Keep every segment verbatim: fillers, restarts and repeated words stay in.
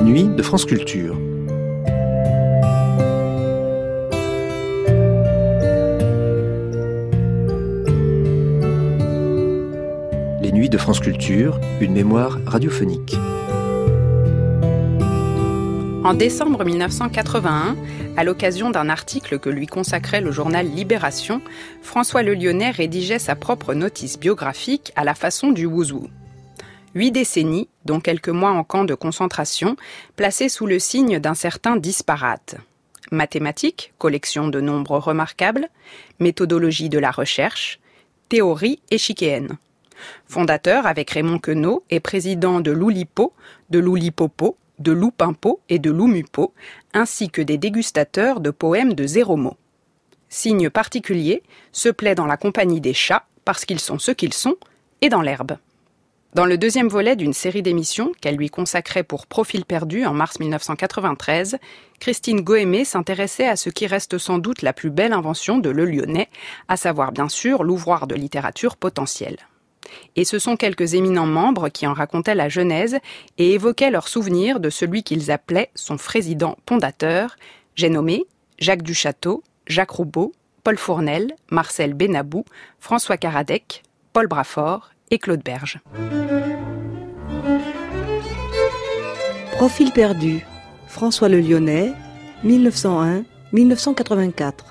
nuits de France Culture. Les nuits de France Culture, une mémoire radiophonique. En décembre mille neuf cent quatre-vingt-un, à l'occasion d'un article que lui consacrait le journal Libération, François Le Lyonnais rédigeait sa propre notice biographique à la façon du wouzou. Huit décennies, dont quelques mois en camp de concentration, placés sous le signe d'un certain disparate. Mathématiques, collection de nombres remarquables, méthodologie de la recherche, théorie échiquéenne. Fondateur avec Raymond Queneau et président de l'Oulipo, de l'Oulipopo, de Loupimpo et de Loumupo, ainsi que des dégustateurs de poèmes de zéro mot. Signe particulier, se plaît dans la compagnie des chats, parce qu'ils sont ce qu'ils sont, et dans l'herbe. Dans le deuxième volet d'une série d'émissions qu'elle lui consacrait pour Profil perdu en mars mille neuf cent quatre-vingt-treize, Christine Gohémé s'intéressait à ce qui reste sans doute la plus belle invention de Le Lyonnais, à savoir bien sûr l'ouvroir de littérature potentielle. Et ce sont quelques éminents membres qui en racontaient la genèse et évoquaient leurs souvenirs de celui qu'ils appelaient son président fondateur, j'ai nommé Jacques Duchâteau, Jacques Roubaud, Paul Fournel, Marcel Benabou, François Karadec, Paul Brafort et Claude Berge. Profil perdu, François Le Lyonnais, mille neuf cent un à mille neuf cent quatre-vingt-quatre.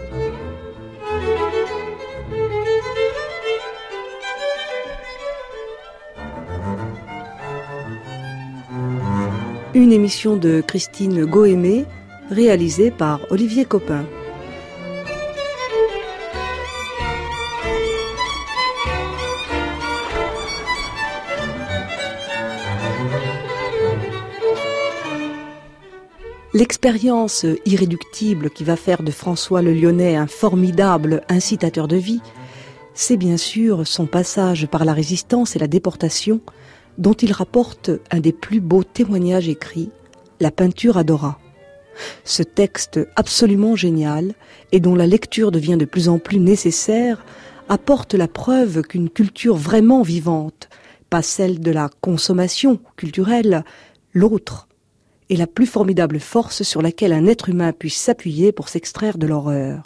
Une émission de Christine Gohémé, réalisée par Olivier Copin. L'expérience irréductible qui va faire de François Le Lyonnais un formidable incitateur de vie, c'est bien sûr son passage par la résistance et la déportation, dont il rapporte un des plus beaux témoignages écrits, La peinture à Dora. Ce texte absolument génial, et dont la lecture devient de plus en plus nécessaire, apporte la preuve qu'une culture vraiment vivante, pas celle de la consommation culturelle, l'autre, est la plus formidable force sur laquelle un être humain puisse s'appuyer pour s'extraire de l'horreur.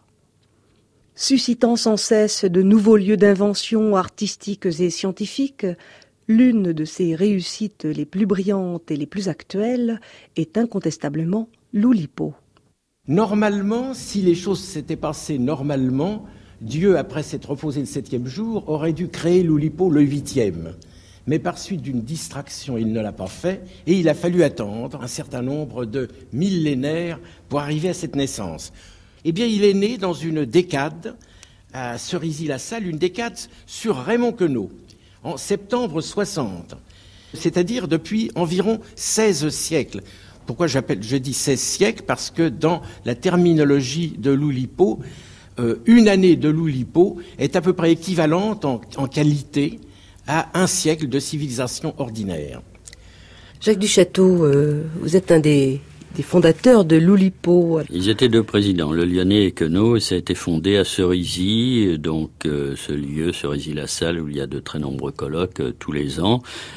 Suscitant sans cesse de nouveaux lieux d'invention artistiques et scientifiques, l'une de ses réussites les plus brillantes et les plus actuelles est incontestablement l'Oulipo. Normalement, si les choses s'étaient passées normalement, Dieu, après s'être reposé le septième jour, aurait dû créer l'Oulipo le huitième. Mais par suite d'une distraction, il ne l'a pas fait, et il a fallu attendre un certain nombre de millénaires pour arriver à cette naissance. Eh bien, il est né dans une décade, à Cerisy-la-Salle, une décade sur Raymond Queneau, en septembre soixante, c'est-à-dire depuis environ seize siècles. Pourquoi j'appelle, je dis seize siècles ? Parce que dans la terminologie de l'Oulipo, euh, une année de l'Oulipo est à peu près équivalente en, en qualité à un siècle de civilisation ordinaire. Jacques Duchâteau, euh, vous êtes un des, des fondateurs de l'Oulipo. Ils étaient deux présidents, Le Lyonnais et Queneau, et ça a été fondé à Cerisy, donc euh, ce lieu, Cerisy-la-Salle, où il y a de très nombreux colloques euh, tous les ans.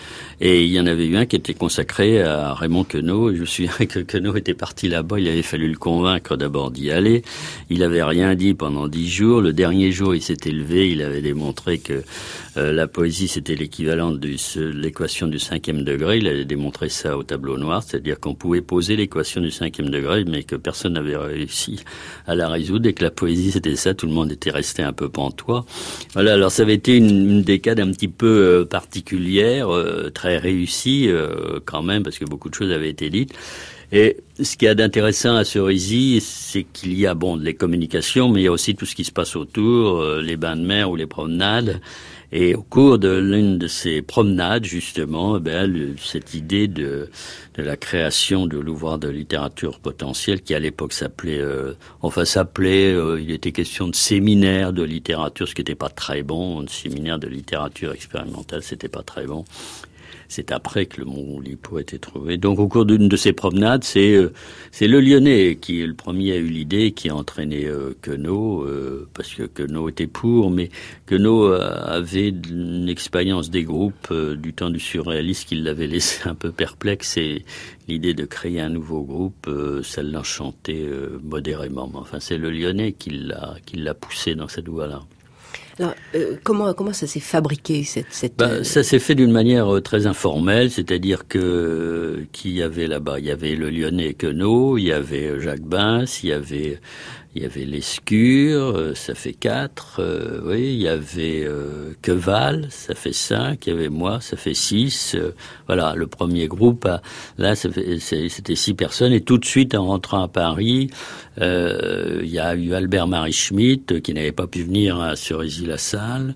Et il y en avait eu un qui était consacré à Raymond Queneau. Je me souviens que Queneau était parti là-bas, il avait fallu le convaincre d'abord d'y aller. Il avait rien dit pendant dix jours. Le dernier jour, il s'était levé, il avait démontré que euh, la poésie, c'était l'équivalent de l'équation du cinquième degré. Il avait démontré ça au tableau noir, c'est-à-dire qu'on pouvait poser l'équation du cinquième degré, mais que personne n'avait réussi à la résoudre, et que la poésie, c'était ça. Tout le monde était resté un peu pantois. Voilà, alors ça avait été une, une décade un petit peu euh, particulière, euh, très réussi euh, quand même, parce que beaucoup de choses avaient été dites. Et ce qu'il y a d'intéressant à Cerisy, c'est qu'il y a bon les communications, mais il y a aussi tout ce qui se passe autour, euh, les bains de mer ou les promenades. Et au cours de l'une de ces promenades, justement, ben, le, cette idée de, de la création de l'ouvroir de littérature potentielle, qui à l'époque s'appelait, euh, enfin s'appelait, euh, il était question de séminaire de littérature, ce qui n'était pas très bon, un séminaire de littérature expérimentale, c'était pas très bon. c'est après que le mont Oulipo a été trouvé. Donc au cours d'une de ces promenades, c'est euh, c'est le Lyonnais qui est le premier a eu l'idée, qui a entraîné euh, Queneau, euh, parce que Queneau était pour, mais Queneau avait une expérience des groupes euh, du temps du surréalisme qui l'avait laissé un peu perplexe, et l'idée de créer un nouveau groupe, euh, ça l'enchantait euh, modérément. Enfin, c'est le Lyonnais qui l'a qui l'a poussé dans cette voie-là. Alors, euh, comment comment ça s'est fabriqué cette cette bah, ça s'est fait d'une manière euh, très informelle, c'est-à-dire que euh, qu'il y avait là-bas, il y avait le Lyonnais Queneau, il y avait Jacques Bins, il y avait il y avait Lescure, euh, ça fait quatre, euh, oui, il y avait euh, Queval, ça fait cinq, il y avait moi, ça fait six. Euh, voilà, le premier groupe, a, là, ça fait, c'était six personnes, et tout de suite, en rentrant à Paris, euh, il y a eu Albert-Marie Schmitt, qui n'avait pas pu venir à Cerisy-la-Salle.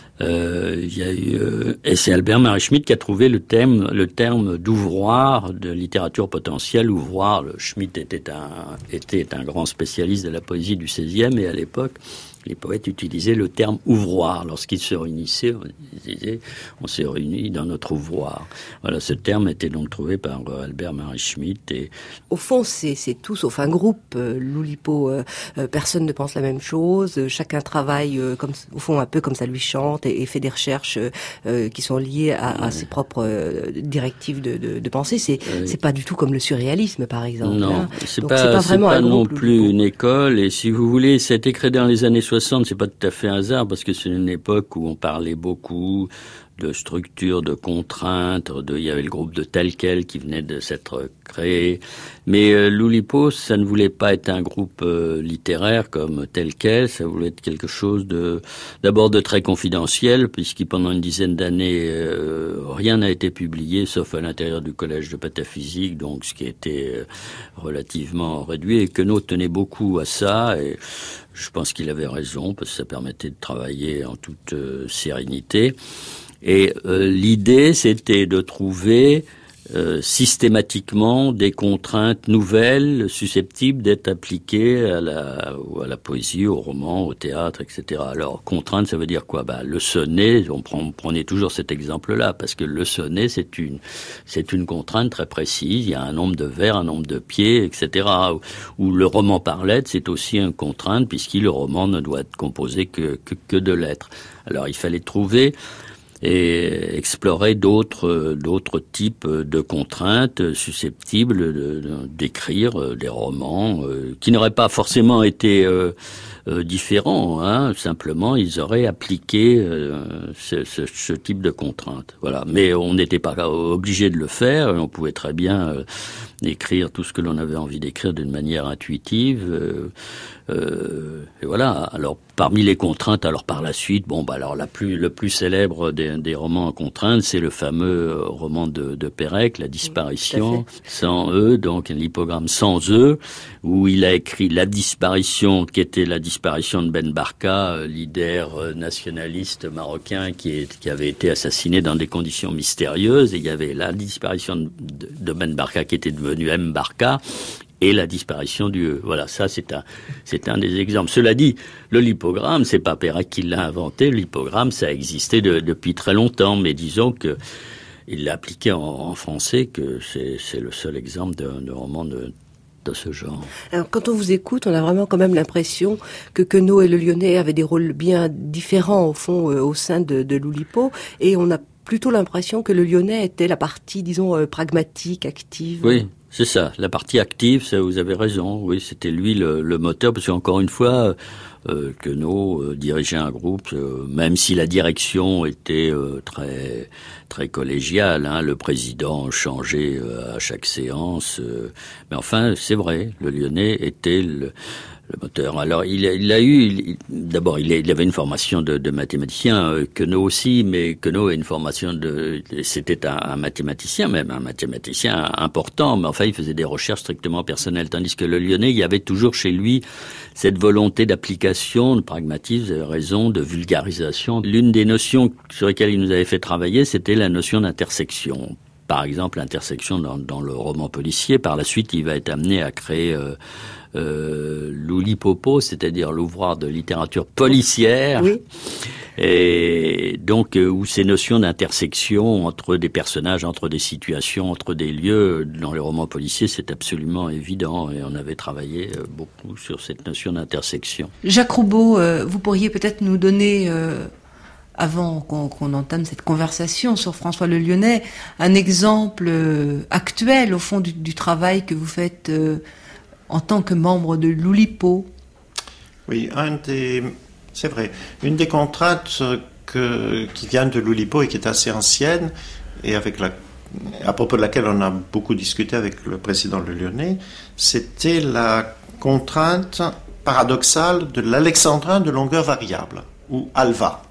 Euh, il y a eu, euh, et c'est Albert-Marie Schmitt qui a trouvé le thème, le terme d'ouvroir, de littérature potentielle. Ouvroir, le Schmitt était un, était un grand spécialiste de la poésie du seizième, et à l'époque, les poètes utilisaient le terme ouvroir. Lorsqu'ils se réunissaient, on disait, on s'est réunis dans notre ouvroir. Voilà, ce terme était donc trouvé par Albert-Marie Schmitt. Et au fond, c'est, c'est tout sauf un groupe. Euh, L'Oulipo, euh, euh, personne ne pense la même chose. Euh, chacun travaille, euh, comme, au fond, un peu comme ça lui chante, et, et fait des recherches euh, qui sont liées à, à ses propres euh, directives de, de, de pensée. C'est, oui. c'est pas du tout comme le surréalisme, par exemple. Non, hein. c'est Donc, pas, c'est pas vraiment c'est pas un non groupe, plus L'Oulipo. Une école. Et si vous voulez, ça a été créé dans les années soixante, c'est pas tout à fait un hasard, parce que c'est une époque où on parlait beaucoup de structures, de contraintes, de, il y avait le groupe de tel quel qui venait de s'être créé. Mais euh, l'Oulipo, ça ne voulait pas être un groupe euh, littéraire comme tel quel, ça voulait être quelque chose de, d'abord de très confidentiel, puisque pendant une dizaine d'années, euh, rien n'a été publié, sauf à l'intérieur du collège de pataphysique, donc ce qui était euh, relativement réduit, et Queneau tenait beaucoup à ça, et je pense qu'il avait raison, parce que ça permettait de travailler en toute euh, sérénité. Et euh, l'idée, c'était de trouver euh, systématiquement des contraintes nouvelles susceptibles d'être appliquées à la, à la poésie, au roman, au théâtre, et cetera. Alors, contrainte, ça veut dire quoi? Bah, le sonnet, on, prend, on prenait toujours cet exemple-là, parce que le sonnet, c'est une, c'est une contrainte très précise. Il y a un nombre de vers, un nombre de pieds, et cetera. Ou, ou le roman par lettres, c'est aussi une contrainte, puisque le roman ne doit être composé que, que, que de lettres. Alors, il fallait trouver et explorer d'autres d'autres types de contraintes susceptibles de, de, d'écrire des romans euh, qui n'auraient pas forcément été euh, euh, différents, hein. Simplement ils auraient appliqué euh, ce, ce, ce type de contraintes. Voilà, mais on n'était pas obligé de le faire, on pouvait très bien euh, écrire tout ce que l'on avait envie d'écrire d'une manière intuitive. Euh, euh, et voilà. Alors parmi les contraintes, alors par la suite, bon bah alors la plus le plus célèbre des, des romans en contraintes, c'est le fameux roman de, de Pérec, La disparition, sans E, donc un l'hypogramme sans E, où il a écrit la disparition, qui était la disparition de Ben Barka, leader nationaliste marocain qui, est, qui avait été assassiné dans des conditions mystérieuses, et il y avait la disparition de, de Ben Barka qui était devenu M Barka, et la disparition du E. Voilà, ça c'est un c'est un des exemples. Cela dit, le lipogramme, c'est pas Pérec qui l'a inventé. Le lipogramme, ça existait de, depuis très longtemps, mais disons que il l'a appliqué en, en français, que c'est c'est le seul exemple de, de roman de de ce genre. Alors, quand on vous écoute, on a vraiment quand même l'impression que Queneau et le Lyonnais avaient des rôles bien différents au fond euh, au sein de, de l'Oulipo, et on a plutôt l'impression que le Lyonnais était la partie, disons, euh, pragmatique, active. Oui. C'est ça, la partie active, ça, vous avez raison. Oui, c'était lui le, le moteur, parce qu'encore une fois, euh, Queneau euh, dirigeait un groupe, euh, même si la direction était euh, très très collégiale, hein, le président changeait euh, à chaque séance. Euh, mais enfin, c'est vrai, le Lyonnais était le le moteur. Alors, il a, il a eu, il, d'abord, il, a, il avait une formation de, de mathématicien, euh, Queneau aussi, mais Queneau a une formation de, c'était un, un mathématicien, même un mathématicien important, mais enfin, il faisait des recherches strictement personnelles, tandis que le Lyonnais, il y avait toujours chez lui cette volonté d'application, de pragmatisme, vous avez raison, de vulgarisation. L'une des notions sur lesquelles il nous avait fait travailler, c'était la notion d'intersection. Par exemple, l'intersection dans, dans le roman policier. Par la suite, il va être amené à créer euh, euh, l'Oulipopo, c'est-à-dire l'ouvroir de littérature policière. Oui. Et donc, euh, où ces notions d'intersection entre des personnages, entre des situations, entre des lieux, dans les romans policiers, c'est absolument évident. Et on avait travaillé euh, beaucoup sur cette notion d'intersection. Jacques Roubaud, euh, vous pourriez peut-être nous donner, euh, avant qu'on, qu'on entame cette conversation sur François le Lyonnais, un exemple euh, actuel, au fond, du, du travail que vous faites euh, en tant que membre de l'Oulipo. Oui, un des... c'est vrai. Une des contraintes que, qui vient de l'Oulipo et qui est assez ancienne, et avec la, à propos de laquelle on a beaucoup discuté avec le président Le Lyonnais, c'était la contrainte paradoxale de l'alexandrin de longueur variable, ou alva.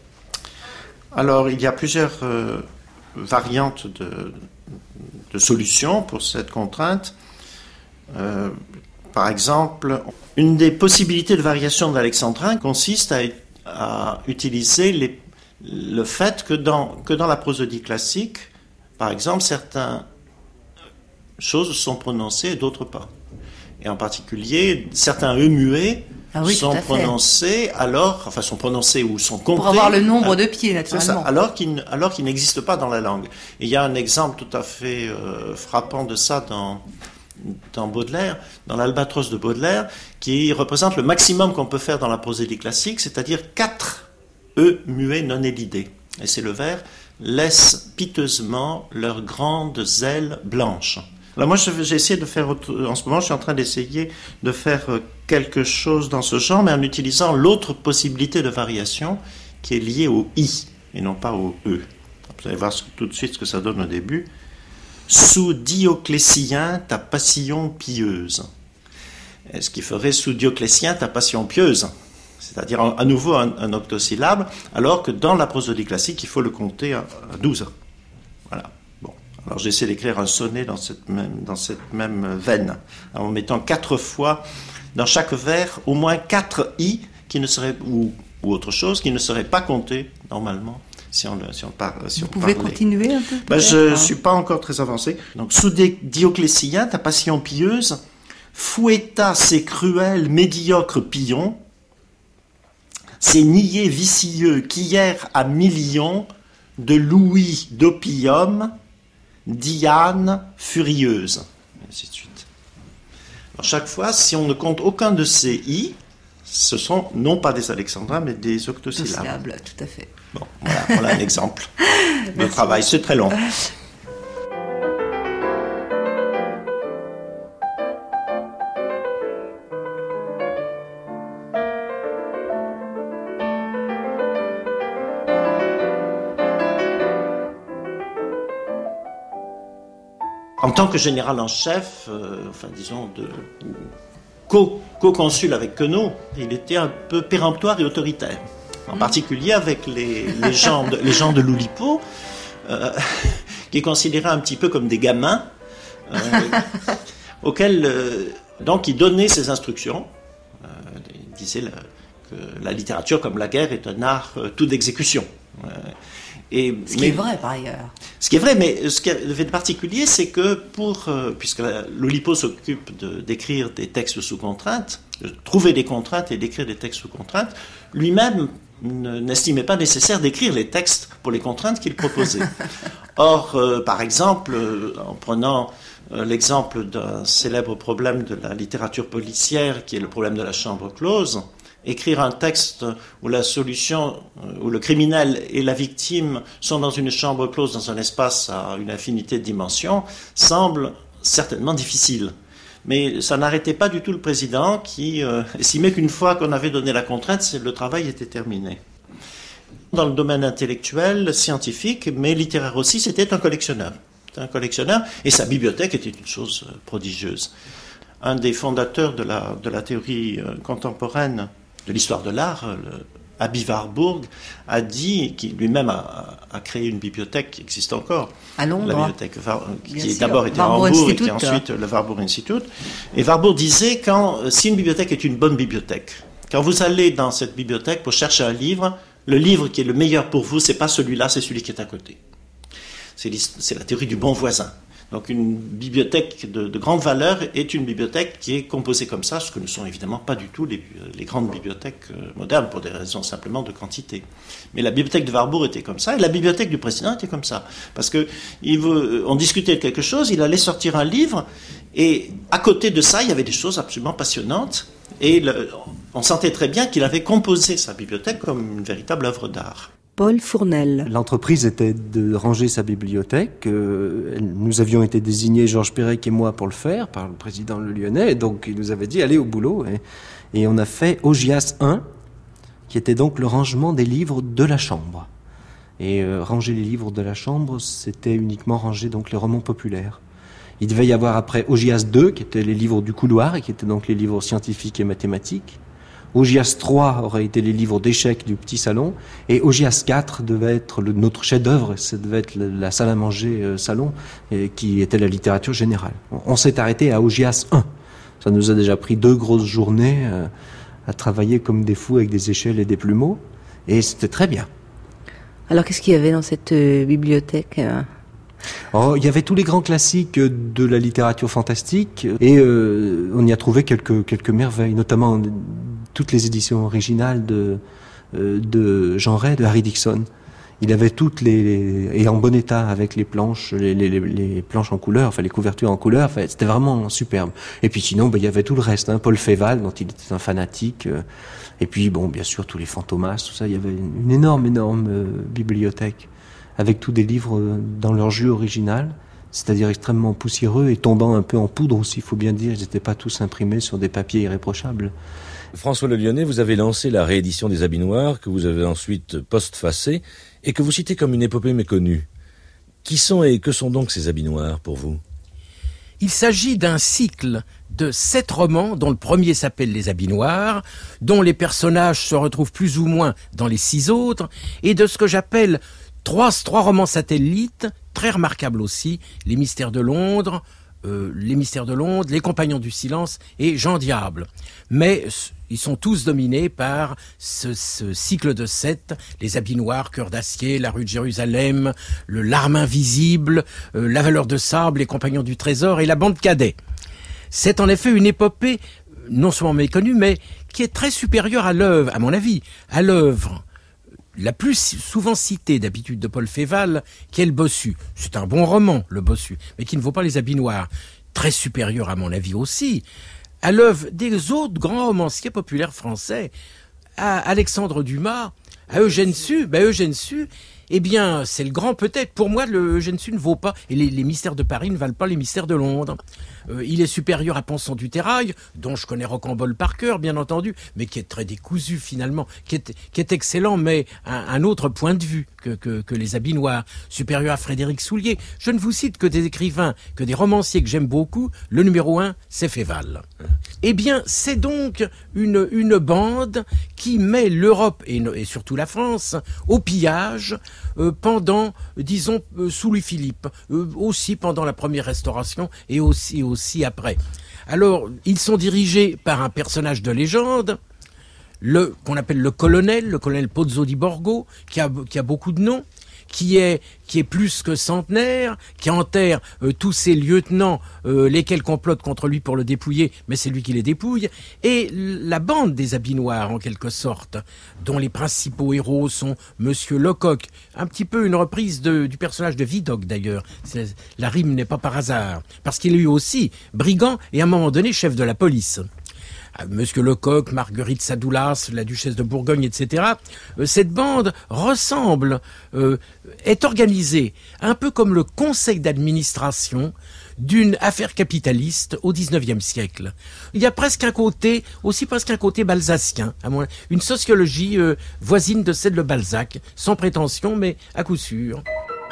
Alors, il y a plusieurs euh, variantes de, de solutions pour cette contrainte. Euh, par exemple, une des possibilités de variation de l'alexandrin consiste à, à utiliser les, le fait que dans, que dans la prosodie classique, par exemple, certaines choses sont prononcées et d'autres pas. Et en particulier, certains E muets ah oui, sont prononcés alors, enfin sont prononcés ou sont comptés. Pour avoir le nombre de pieds, naturellement. C'est ça, alors qu'ils, alors qu'ils n'existent pas dans la langue. Et il y a un exemple tout à fait euh, frappant de ça dans, dans Baudelaire, dans l'Albatros de Baudelaire, qui représente le maximum qu'on peut faire dans la prosodie classique, c'est-à-dire quatre E muets non élidés. Et c'est le vers « laissent piteusement leurs grandes ailes blanches ». Alors moi, j'ai essayé de faire, en ce moment, je suis en train d'essayer de faire quelque chose dans ce genre, mais en utilisant l'autre possibilité de variation qui est liée au I et non pas au E. Vous allez voir tout de suite ce que ça donne au début. Sous Dioclétien, ta passion pieuse. Et ce qui ferait sous Dioclétien, ta passion pieuse. C'est-à-dire à nouveau un, un octosyllabe, alors que dans la prosodie classique, il faut le compter à, à douze. Voilà. Alors j'essaie d'écrire un sonnet dans cette même, dans cette même veine, en mettant quatre fois, dans chaque vers, au moins quatre i qui ne seraient, ou, ou autre chose, qui ne seraient pas comptés normalement, si on, si on, par, si Vous on pouvez parlait. Continuer un peu ben, Je ne suis pas encore très avancé. Donc, sous Dioclétien, ta passion pieuse, fouetta ces cruels, médiocres pillons, ces niais vicieux qu'hier à millions de louis d'opium, Diane furieuse, et ainsi de suite. Alors chaque fois, si on ne compte aucun de ces i, ce sont non pas des alexandrins, mais des octosyllabes. Octosyllabes, tout à fait. Bon, voilà, voilà un exemple de travail. C'est très long. En tant que général en chef, euh, enfin disons, de co- co-consul avec Queneau, il était un peu péremptoire et autoritaire. En particulier avec les, les, gens, de, les gens de l'Oulipo, euh, qui considéraient un petit peu comme des gamins, euh, auxquels euh, donc il donnait ses instructions. Euh, il disait la, que la littérature, comme la guerre, est un art euh, tout d'exécution. Euh, Et, ce qui mais, est vrai, par ailleurs. Ce qui est vrai, mais ce qui est de particulier, c'est que pour, euh, puisque l'Oulipo s'occupe de, d'écrire des textes sous contrainte, de trouver des contraintes et d'écrire des textes sous contrainte, lui-même ne, n'estimait pas nécessaire d'écrire les textes pour les contraintes qu'il proposait. Or, euh, par exemple, euh, en prenant euh, l'exemple d'un célèbre problème de la littérature policière, qui est le problème de la chambre close, écrire un texte où la solution, où le criminel et la victime sont dans une chambre close, dans un espace à une infinité de dimensions, semble certainement difficile. Mais ça n'arrêtait pas du tout le président qui euh, estimait qu'une fois qu'on avait donné la contrainte, le travail était terminé. Dans le domaine intellectuel, scientifique, mais littéraire aussi, c'était un collectionneur. C'était un collectionneur et sa bibliothèque était une chose prodigieuse. Un des fondateurs de la, de la théorie contemporaine de l'histoire de l'art, le Aby Warburg, a dit, qui lui-même a, a créé une bibliothèque qui existe encore, à Londres, la bibliothèque Var, qui sûr. d'abord était à Hambourg et qui ensuite le Warburg Institute. Et Warburg disait, quand, si une bibliothèque est une bonne bibliothèque, quand vous allez dans cette bibliothèque pour chercher un livre, le livre qui est le meilleur pour vous, c'est pas celui-là, c'est celui qui est à côté. C'est, c'est la théorie du bon voisin. Donc une bibliothèque de, de grande valeur est une bibliothèque qui est composée comme ça, ce que ne sont évidemment pas du tout les, les grandes bibliothèques modernes, pour des raisons simplement de quantité. Mais la bibliothèque de Warburg était comme ça, et la bibliothèque du président était comme ça. Parce que il veut, on discutait de quelque chose, il allait sortir un livre, et à côté de ça, il y avait des choses absolument passionnantes, et le, on sentait très bien qu'il avait composé sa bibliothèque comme une véritable œuvre d'art. Paul Fournel. L'entreprise était de ranger sa bibliothèque. Euh, nous avions été désignés, Georges Perec et moi, pour le faire, par le président Le Lyonnais. Donc, il nous avait dit, allez au boulot. Et, et on a fait Augias un, qui était donc le rangement des livres de la chambre. Et euh, ranger les livres de la chambre, c'était uniquement ranger donc les romans populaires. Il devait y avoir après Augias deux, qui étaient les livres du couloir, et qui étaient donc les livres scientifiques et mathématiques. Augias trois aurait été les livres d'échecs du petit salon, et Augias quatre devait être le, notre chef-d'œuvre, ça devait être la, la salle à manger euh, salon, et, qui était la littérature générale. On, on s'est arrêté à Augias un. Ça nous a déjà pris deux grosses journées euh, à travailler comme des fous avec des échelles et des plumeaux, et c'était très bien. Alors qu'est-ce qu'il y avait dans cette euh, bibliothèque euh Oh, il y avait tous les grands classiques de la littérature fantastique, et euh, on y a trouvé quelques, quelques merveilles, notamment toutes les éditions originales de, euh, de Jean Ray, de Harry Dixon. Il avait toutes les, les et en bon état avec les planches, les, les, les planches en couleur, enfin les couvertures en couleur. Enfin, c'était vraiment superbe. Et puis sinon, ben, il y avait tout le reste, hein, Paul Féval, dont il était un fanatique. Euh, et puis bon, bien sûr, tous les Fantomas, tout ça. Il y avait une, une énorme, énorme euh, bibliothèque avec tous des livres euh, dans leur jus original, c'est-à-dire extrêmement poussiéreux et tombant un peu en poudre aussi. Il faut bien dire, ils n'étaient pas tous imprimés sur des papiers irréprochables. François Le Lyonnais, vous avez lancé la réédition des Habits Noirs, que vous avez ensuite postfacée, et que vous citez comme une épopée méconnue. Qui sont et que sont donc ces Habits Noirs pour vous ? Il s'agit d'un cycle de sept romans, dont le premier s'appelle Les Habits Noirs, dont les personnages se retrouvent plus ou moins dans les six autres, et de ce que j'appelle trois, trois romans satellites, très remarquables aussi, Les Mystères de Londres, Euh, les Mystères de Londres, Les Compagnons du Silence et Jean Diable. Mais ils sont tous dominés par ce, ce cycle de sept, Les Habits Noirs, Cœur d'Acier, La Rue de Jérusalem, le L'arme invisible, euh, La Valeur de Sable, Les Compagnons du Trésor et La Bande Cadet. C'est en effet une épopée non seulement méconnue, mais qui est très supérieure à l'œuvre, à mon avis, à l'œuvre la plus souvent citée d'habitude de Paul Féval, qui est Le Bossu. C'est un bon roman, Le Bossu, mais qui ne vaut pas Les Habits Noirs. Très supérieur, à mon avis aussi, à l'œuvre des autres grands romanciers populaires français, à Alexandre Dumas, à Eugène Sue. Ben Eugène Sue, eh bien, c'est le grand peut-être. Pour moi, le Eugène Sue ne vaut pas, et les, les Mystères de Paris ne valent pas les Mystères de Londres. Euh, il est supérieur à Ponson du Terrail, dont je connais Rocambole par cœur, bien entendu, mais qui est très décousu finalement, qui est, qui est excellent, mais un, un autre point de vue que, que, que Les Habits Noirs. Supérieur à Frédéric Soulier. Je ne vous cite que des écrivains, que des romanciers que j'aime beaucoup. Le numéro un, c'est Féval. Eh bien, c'est donc une, une bande qui met l'Europe, et, et surtout la France, au pillage, euh, pendant, disons, euh, sous Louis-Philippe, euh, aussi pendant la première Restauration, et aussi, aussi après. Alors, ils sont dirigés par un personnage de légende, le qu'on appelle le colonel, le colonel Pozzo di Borgo, qui a, qui a beaucoup de noms, qui est qui est plus que centenaire, qui enterre euh, tous ses lieutenants, euh, lesquels complotent contre lui pour le dépouiller, mais c'est lui qui les dépouille, et la bande des Habits Noirs, en quelque sorte, dont les principaux héros sont Monsieur Lecoq, un petit peu une reprise de, du personnage de Vidocq d'ailleurs. C'est, la rime n'est pas par hasard, parce qu'il est lui aussi brigand et à un moment donné chef de la police. Monsieur Lecoq, Marguerite Sadoulas, la duchesse de Bourgogne, et cetera. Euh, cette bande ressemble, euh, est organisée un peu comme le conseil d'administration d'une affaire capitaliste au dix-neuvième siècle. Il y a presque un côté, aussi presque un côté balzacien, à mon, une sociologie euh, voisine de celle de Balzac, sans prétention, mais à coup sûr.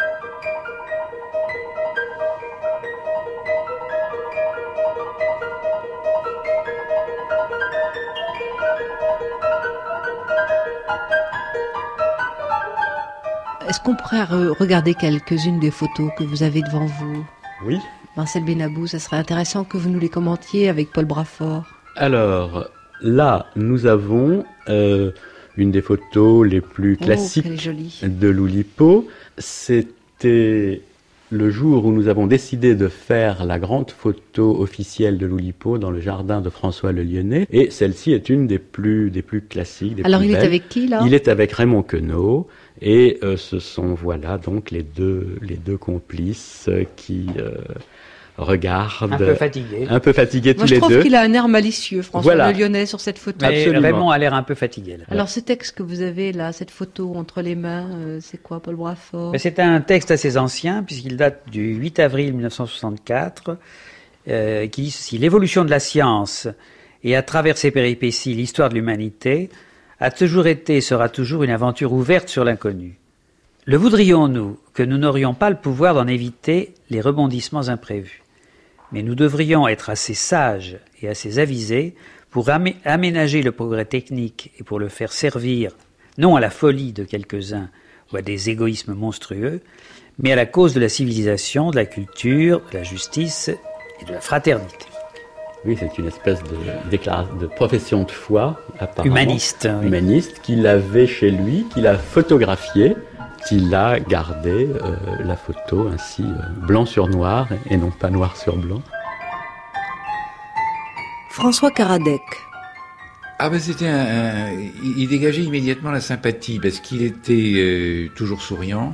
Est-ce qu'on pourrait regarder quelques-unes des photos que vous avez devant vous ? Oui. Marcel Benabou, ça serait intéressant que vous nous les commentiez avec Paul Brafort. Alors, là, nous avons euh, une des photos les plus classiques oh, de l'Oulipo. C'était le jour où nous avons décidé de faire la grande photo officielle de l'Oulipo dans le jardin de François Le Lyonnais, et celle-ci est une des plus, des plus classiques, des Alors plus il belles. est avec qui là? Il est avec Raymond Queneau, et euh, ce sont voilà donc les deux, les deux complices euh, qui euh, regardent. Un peu fatigués. Un peu fatigués tous Moi, je les trouve deux. qu'il a un air malicieux, François Voilà. Le Lyonnais, sur cette photo. Mais Absolument. Raymond a l'air un peu fatigué. Là. Alors ce texte que vous avez là, cette photo entre les mains, euh, c'est quoi, Paul Brafort? Mais c'est un texte assez ancien, puisqu'il date du huit avril mille neuf cent soixante-quatre, euh, qui dit ceci. L'évolution de la science et à travers ses péripéties l'histoire de l'humanité a toujours été et sera toujours une aventure ouverte sur l'inconnu. Le voudrions-nous que nous n'aurions pas le pouvoir d'en éviter les rebondissements imprévus? Mais nous devrions être assez sages et assez avisés pour amé- aménager le progrès technique et pour le faire servir, non à la folie de quelques-uns ou à des égoïsmes monstrueux, mais à la cause de la civilisation, de la culture, de la justice et de la fraternité. Oui, c'est une espèce de, déclara- de profession de foi, apparemment. Humaniste. Oui. Humaniste, qu'il avait chez lui, qu'il a photographié, qu'il a gardé euh, la photo ainsi euh, blanc sur noir et non pas noir sur blanc. François Karadec. Ah ben c'était un, un- il il dégageait immédiatement la sympathie parce qu'il était euh, toujours souriant,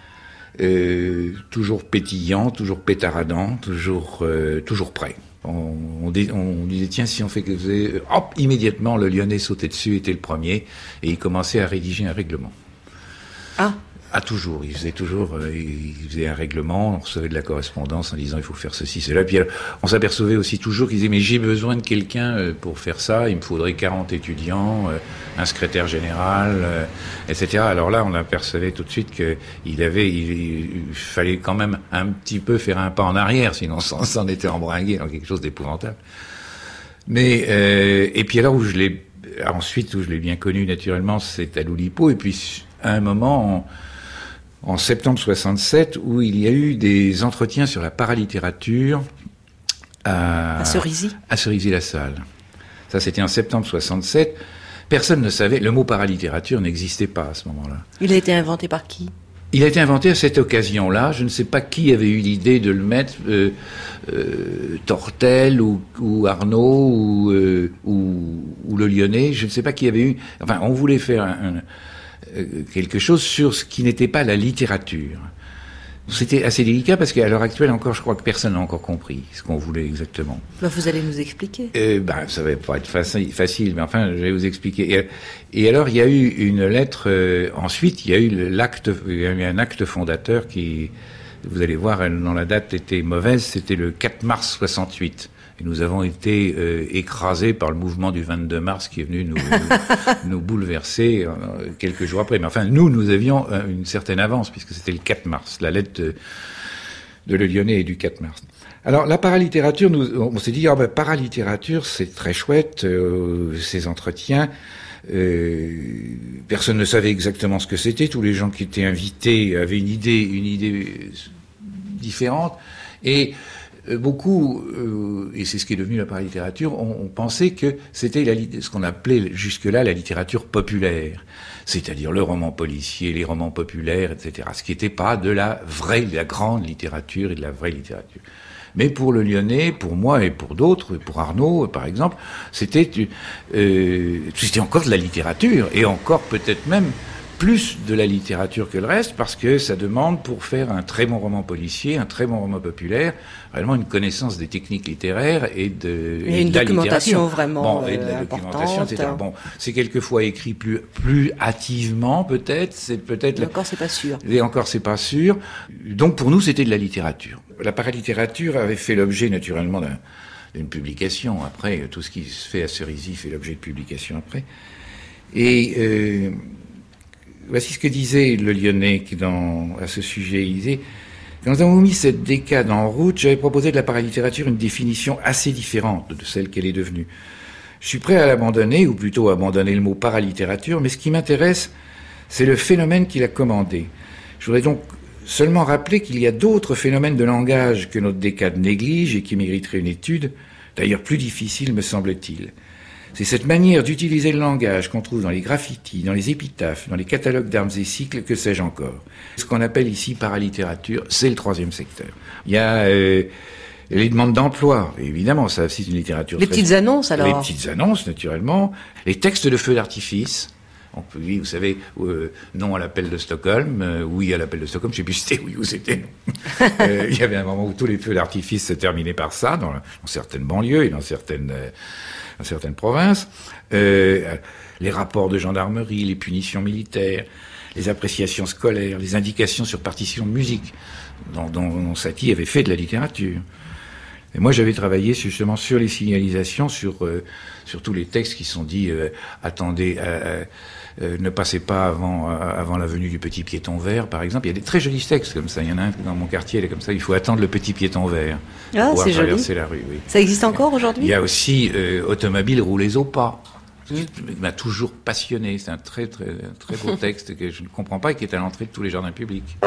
euh, toujours pétillant, toujours pétaradant, toujours euh, toujours prêt. On, on, dé- on disait tiens si on fait que vous hop immédiatement le Lyonnais sautait dessus, était le premier et il commençait à rédiger un règlement. Ah. Ah, toujours. Il faisait toujours, euh, il faisait un règlement, on recevait de la correspondance en disant il faut faire ceci, cela. Puis alors, on s'apercevait aussi toujours qu'il disait mais j'ai besoin de quelqu'un euh, pour faire ça, il me faudrait quarante étudiants, euh, un secrétaire général, euh, et cetera. Alors là, on apercevait tout de suite qu'il avait, il, il fallait quand même un petit peu faire un pas en arrière, sinon on s'en s'en était embringué dans quelque chose d'épouvantable. Mais, euh, et puis alors où je l'ai, ensuite où je l'ai bien connu naturellement, c'est à l'Oulipo, et puis à un moment, en, en septembre soixante-sept, où il y a eu des entretiens sur la paralittérature à, À Cerisy. à Cerisy-la-Salle. Ça, c'était en septembre soixante-sept. Personne ne savait, le mot paralittérature n'existait pas à ce moment-là. Il a été inventé par qui? Il a été inventé à cette occasion-là. Je ne sais pas qui avait eu l'idée de le mettre, euh, euh, Tortel ou, ou Arnaud ou, euh, ou, ou le Lyonnais. Je ne sais pas qui avait eu. Enfin, on voulait faire un, un, euh, quelque chose sur ce qui n'était pas la littérature. C'était assez délicat parce qu'à l'heure actuelle encore, je crois que personne n'a encore compris ce qu'on voulait exactement. Bah, vous allez nous expliquer. Euh, ben, ça va pas être facile, facile, mais enfin, je vais vous expliquer. Et, et alors, il y a eu une lettre. Euh, ensuite, il y a eu l'acte, il y a eu un acte fondateur qui, vous allez voir, dans la date était mauvaise. C'était le quatre mars soixante-huit. Et nous avons été euh, écrasés par le mouvement du vingt-deux mars qui est venu nous, nous, nous bouleverser euh, quelques jours après. Mais enfin, nous, nous avions euh, une certaine avance puisque c'était le quatre mars, la lettre de, de Le Lyonnais est du quatre mars. Alors, la paralittérature, nous, on s'est dit, ah ben, paralittérature, c'est très chouette, euh, ces entretiens. Euh, personne ne savait exactement ce que c'était. Tous les gens qui étaient invités avaient une idée, une idée différente. Et beaucoup, euh, et c'est ce qui est devenu la paralittérature, on, on pensait que c'était la, ce qu'on appelait jusque-là la littérature populaire, c'est-à-dire le roman policier, les romans populaires, et cetera. Ce qui n'était pas de la vraie, de la grande littérature et de la vraie littérature. Mais pour le Lyonnais, pour moi et pour d'autres, pour Arnaud par exemple, c'était, euh, c'était encore de la littérature, et encore peut-être même plus de la littérature que le reste, parce que ça demande, pour faire un très bon roman policier, un très bon roman populaire, réellement une connaissance des techniques littéraires et de, et et une de la documentation vraiment bon, et de la euh, documentation, et cetera. importante. Bon, c'est quelquefois écrit plus, plus hâtivement, peut-être, c'est peut-être... Et encore, c'est pas sûr. Et encore, c'est pas sûr. Donc, pour nous, c'était de la littérature. La paralittérature avait fait l'objet, naturellement, d'un, d'une publication. Après, tout ce qui se fait à Cerisy fait l'objet de publication après. Et... Euh, voici ce que disait le Lyonnais dans, à ce sujet. Il disait, quand nous avons mis cette décade en route, j'avais proposé de la paralittérature une définition assez différente de celle qu'elle est devenue. Je suis prêt à l'abandonner, ou plutôt à abandonner le mot paralittérature, mais ce qui m'intéresse, c'est le phénomène qui l'a commandé. Je voudrais donc seulement rappeler qu'il y a d'autres phénomènes de langage que notre décade néglige et qui mériteraient une étude, d'ailleurs plus difficile, me semble-t-il. C'est cette manière d'utiliser le langage qu'on trouve dans les graffitis, dans les épitaphes, dans les catalogues d'armes et cycles, que sais-je encore. Ce qu'on appelle ici paralittérature, c'est le troisième secteur. Il y a euh, les demandes d'emploi, évidemment, ça aussi c'est une littérature. Les très... petites annonces alors. Les petites annonces, naturellement. Les textes de feux d'artifice. On peut, oui, vous savez, euh, non à l'appel de Stockholm, euh, oui à l'appel de Stockholm, je sais plus si c'était oui ou c'était non. euh, il y avait un moment où tous les feux d'artifice se terminaient par ça, dans, dans certaines banlieues et dans certaines, euh, dans certaines provinces. Euh, les rapports de gendarmerie, les punitions militaires, les appréciations scolaires, les indications sur partition de musique, dont, dont, dont Satie avait fait de la littérature. Et moi, j'avais travaillé justement sur les signalisations, sur, euh, sur tous les textes qui sont dits euh, « attendez, euh, euh, ne passez pas avant, euh, avant la venue du petit piéton vert », par exemple. Il y a des très jolis textes comme ça. Il y en a un dans mon quartier, il est comme ça, il faut attendre le petit piéton vert pour ah, pouvoir traverser joli. la rue. Oui. Ça existe encore aujourd'hui ? Il y a aussi euh, « Automobile, roulez au pas ». Il m'a toujours passionné. C'est un très, très, très beau texte que je ne comprends pas et qui est à l'entrée de tous les jardins publics.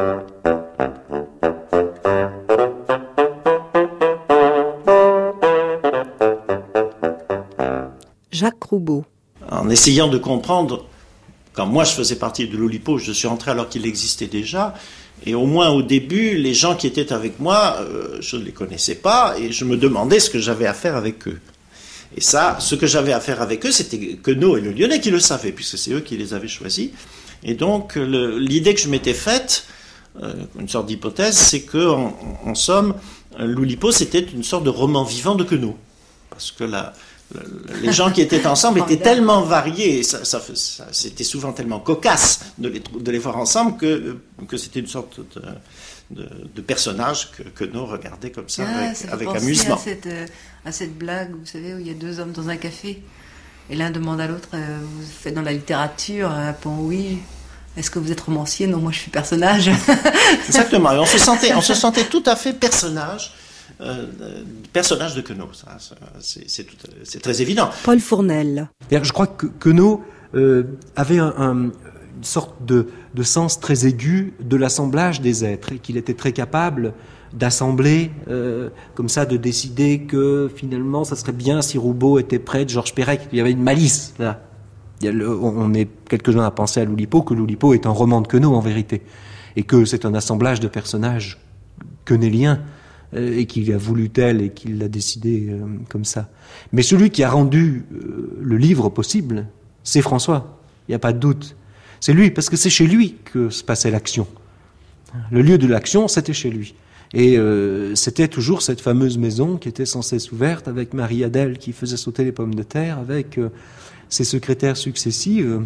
Jacques Roubaud. En essayant de comprendre, quand moi je faisais partie de l'Oulipo, je suis entré alors qu'il existait déjà, et au moins au début, les gens qui étaient avec moi, euh, je ne les connaissais pas, et je me demandais ce que j'avais à faire avec eux. Et ça, ce que j'avais à faire avec eux, c'était Queneau et le Lyonnais qui le savaient, puisque c'est eux qui les avaient choisis. Et donc, le, l'idée que je m'étais faite, euh, une sorte d'hypothèse, c'est que, en, en somme, l'Oulipo, c'était une sorte de roman vivant de Queneau. Parce que la... les gens qui étaient ensemble étaient tellement variés, ça, ça, ça, c'était souvent tellement cocasse de les, de les voir ensemble que, que c'était une sorte de, de, de personnage que, que nous regardait comme ça, ah, avec, ça avec penser amusement. À cette, euh, à cette blague, vous savez, où il y a deux hommes dans un café, et l'un demande à l'autre, euh, vous faites dans la littérature, euh, bon oui, est-ce que vous êtes romancier ? Non, moi je suis personnage. Exactement, et on se sentait, on se sentait tout à fait personnage. Euh, personnage de Queneau, ça, ça, c'est, c'est, tout, c'est très évident. Paul Fournel. Je crois que Queneau euh, avait un, un, une sorte de, de sens très aigu de l'assemblage des êtres, et qu'il était très capable d'assembler, euh, comme ça, de décider que finalement, ça serait bien si Roubaud était près de Georges Perec. Il y avait une malice là. Il y a le, on est quelques-uns à penser à l'Oulipo, que l'Oulipo est un roman de Queneau en vérité, et que c'est un assemblage de personnages quenéliens, et qu'il a voulu tel et qu'il l'a décidé euh, comme ça. Mais celui qui a rendu euh, le livre possible, c'est François, il n'y a pas de doute. C'est lui, parce que c'est chez lui que se passait l'action. Le lieu de l'action, c'était chez lui. Et euh, c'était toujours cette fameuse maison qui était sans cesse ouverte, avec Marie-Adèle qui faisait sauter les pommes de terre, avec euh, ses secrétaires successives.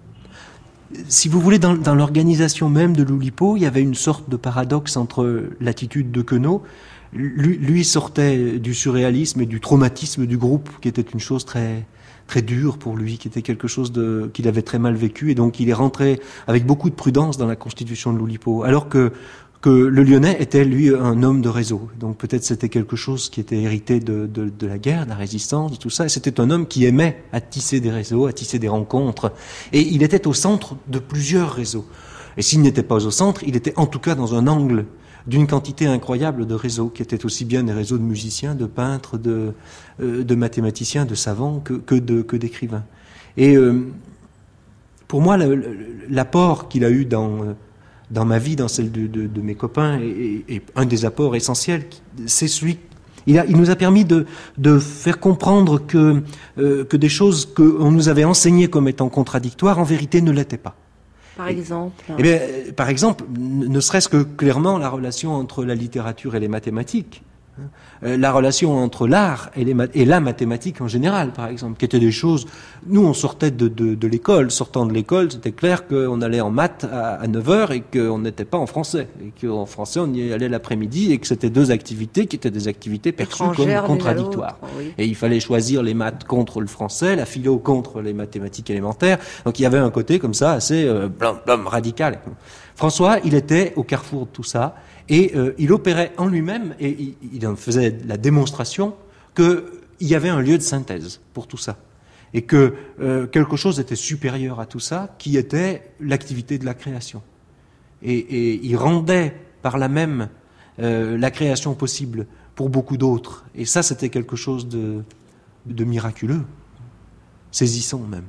Si vous voulez, dans, dans l'organisation même de l'Oulipo, il y avait une sorte de paradoxe entre l'attitude de Queneau. Lui, lui sortait du surréalisme et du traumatisme du groupe, qui était une chose très, très dure pour lui, qui était quelque chose de, qu'il avait très mal vécu, et donc il est rentré avec beaucoup de prudence dans la constitution de l'Oulipo, alors que, que le Lyonnais était, lui, un homme de réseau. Donc peut-être c'était quelque chose qui était hérité de, de, de la guerre, de la résistance, de tout ça, et c'était un homme qui aimait à tisser des réseaux, à tisser des rencontres, et il était au centre de plusieurs réseaux. Et s'il n'était pas au centre, il était en tout cas dans un angle d'une quantité incroyable de réseaux, qui étaient aussi bien des réseaux de musiciens, de peintres, de, euh, de mathématiciens, de savants, que, que, de, que d'écrivains. Et euh, pour moi, le, le, l'apport qu'il a eu dans, dans ma vie, dans celle de, de, de mes copains, et, et un des apports essentiels, c'est celui... Il, a, il nous a permis de, de faire comprendre que, euh, que des choses qu'on nous avait enseignées comme étant contradictoires, en vérité ne l'étaient pas. Par exemple Eh bien, par exemple, ne serait-ce que clairement la relation entre la littérature et les mathématiques, hein, la relation entre l'art et, les, et la mathématique en général, par exemple, qui étaient des choses... Nous, on sortait de, de, de l'école. Sortant de l'école, c'était clair qu'on allait en maths à, à neuf heures et qu'on n'était pas en français. Et qu'en français, on y allait l'après-midi et que c'était deux activités qui étaient des activités perçues comme contradictoires. Oui. Et il fallait choisir les maths contre le français, la philo contre les mathématiques élémentaires. Donc il y avait un côté comme ça assez euh, blam, blam, radical. François, il était au carrefour de tout ça et euh, il opérait en lui-même et il, il en faisait la démonstration qu'il y avait un lieu de synthèse pour tout ça. Et que euh, quelque chose était supérieur à tout ça, qui était l'activité de la création. Et, et il rendait par là même euh, la création possible pour beaucoup d'autres. Et ça, c'était quelque chose de, de miraculeux. saisissant même.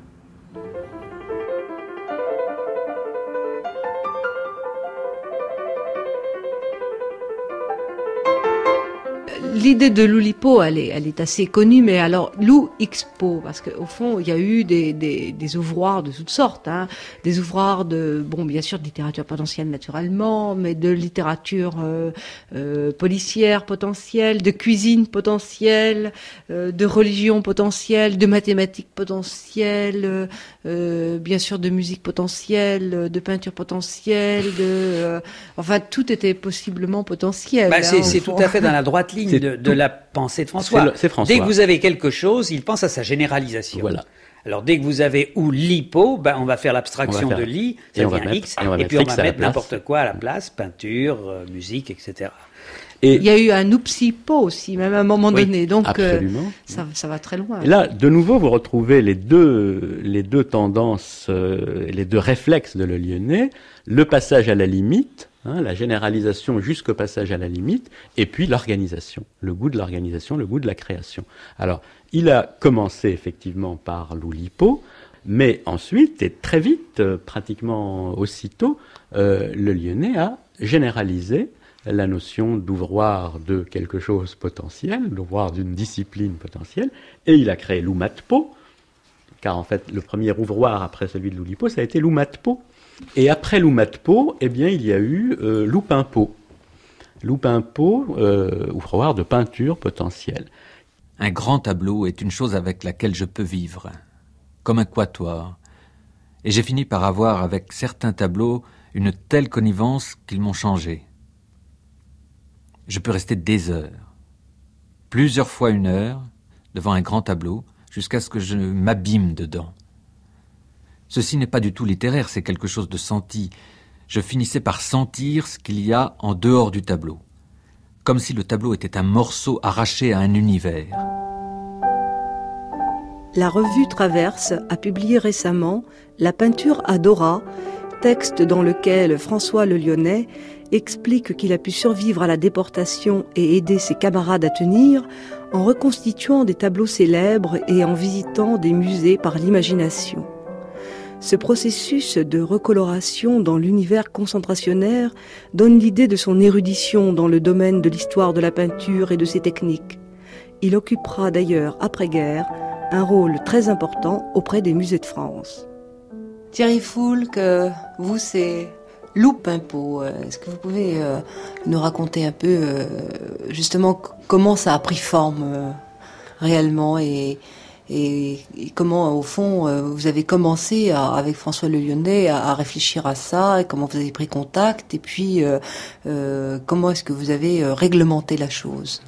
L'idée de l'Oulipo, elle est, elle est assez connue, mais alors Lou Expo, parce qu'au fond, il y a eu des, des, des ouvroirs de toutes sortes, hein, des ouvroirs de, bon, bien sûr, de littérature potentielle naturellement, mais de littérature euh, euh, policière potentielle, de cuisine potentielle, euh, de religion potentielle, de mathématiques potentielles, euh, bien sûr, de musique potentielle, de peinture potentielle, de, euh, enfin, tout était possiblement potentiel. Bah, hein, c'est c'est tout à fait dans la droite ligne de, de la pensée de François. C'est le- c'est François. Dès que vous avez quelque chose, il pense à sa généralisation. Voilà. Alors dès que vous avez ou lipo, ben, on va faire l'abstraction On va faire- de li, et ça on va devient mettre- X, et on va et mettre puis on X va à la mettre place. n'importe quoi à la place, peinture, euh, musique, et cetera. Et Il y a eu un oupsipo aussi, même à un moment Oui, donné. Donc, euh, absolument. ça, ça va très loin. Et là, de nouveau, vous retrouvez les deux, les deux tendances, euh, les deux réflexes de Le Lyonnais, le passage à la limite, hein, la généralisation jusqu'au passage à la limite, et puis l'organisation, le goût de l'organisation, le goût de la création. Alors, il a commencé effectivement par l'Oulipo, mais ensuite, et très vite, euh, pratiquement aussitôt, euh, Le Lyonnais a généralisé la notion d'ouvroir de quelque chose potentiel, d'ouvroir d'une discipline potentielle, et il a créé l'Oumatpo, car en fait, le premier ouvroir après celui de l'Oulipo, ça a été l'Oumatpo. Et après l'Oumatpo, eh bien, il y a eu euh, l'Oupimpo. L'Oupimpo, euh, ouvroir de peinture potentielle. Un grand tableau est une chose avec laquelle je peux vivre, comme un quatuor. Et j'ai fini par avoir avec certains tableaux une telle connivence qu'ils m'ont changé. Je peux rester des heures, plusieurs fois une heure, devant un grand tableau, jusqu'à ce que je m'abîme dedans. Ceci n'est pas du tout littéraire, c'est quelque chose de senti. Je finissais par sentir ce qu'il y a en dehors du tableau, comme si le tableau était un morceau arraché à un univers. La revue Traverse a publié récemment La peinture à Dora, texte dans lequel François Le Lyonnais explique qu'il a pu survivre à la déportation et aider ses camarades à tenir en reconstituant des tableaux célèbres et en visitant des musées par l'imagination. Ce processus de recoloration dans l'univers concentrationnaire donne l'idée de son érudition dans le domaine de l'histoire de la peinture et de ses techniques. Il occupera d'ailleurs, après-guerre, un rôle très important auprès des musées de France. Thierry Foul, que vous, c'est Loupimpo. Est-ce que vous pouvez euh, nous raconter un peu euh, justement c- comment ça a pris forme euh, réellement et, et, et comment, au fond, euh, vous avez commencé à, avec François Le Lyonnais à, à réfléchir à ça, et comment vous avez pris contact, et puis euh, euh, comment est-ce que vous avez euh, réglementé la chose?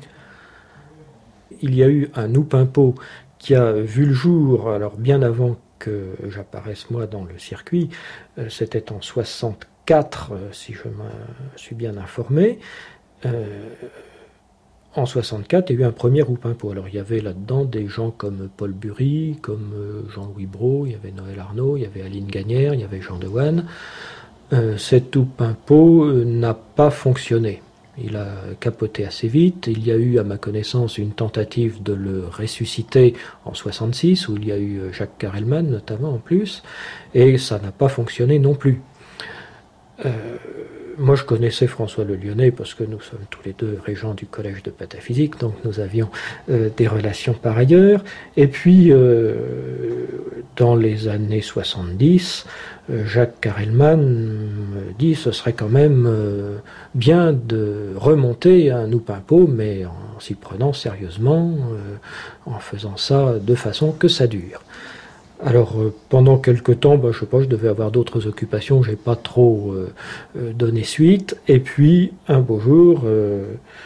Il y a eu un Loupimpo qui a vu le jour, alors bien avant que j'apparaisse moi dans le circuit, euh, c'était en soixante-quatre, euh, si je me suis bien informé. Euh, en soixante-quatre, il y a eu un premier Loupimpo. Alors il y avait là-dedans des gens comme Paul Bury, comme euh, Jean-Louis Brault, il y avait Noël Arnaud, il y avait Aline Gagnère, il y avait Jean Dewan. Euh, cet Loupimpo euh, n'a pas fonctionné. Il a capoté assez vite. Il y a eu, à ma connaissance, une tentative de le ressusciter en soixante-six, où il y a eu Jacques Carelman, notamment, en plus, et ça n'a pas fonctionné non plus. Euh, moi, je connaissais François Le Lyonnais, parce que nous sommes tous les deux régents du collège de pataphysique, donc nous avions euh, des relations par ailleurs. Et puis, euh, dans les années soixante-dix, Jacques Carelman me dit ce serait quand même euh, bien de remonter un Loupimpo, mais en s'y prenant sérieusement, euh, en faisant ça de façon que ça dure. Alors euh, pendant quelque temps, bah, je sais pas, je devais avoir d'autres occupations, j'ai pas trop euh, euh, donné suite. Et puis un beau jour, euh,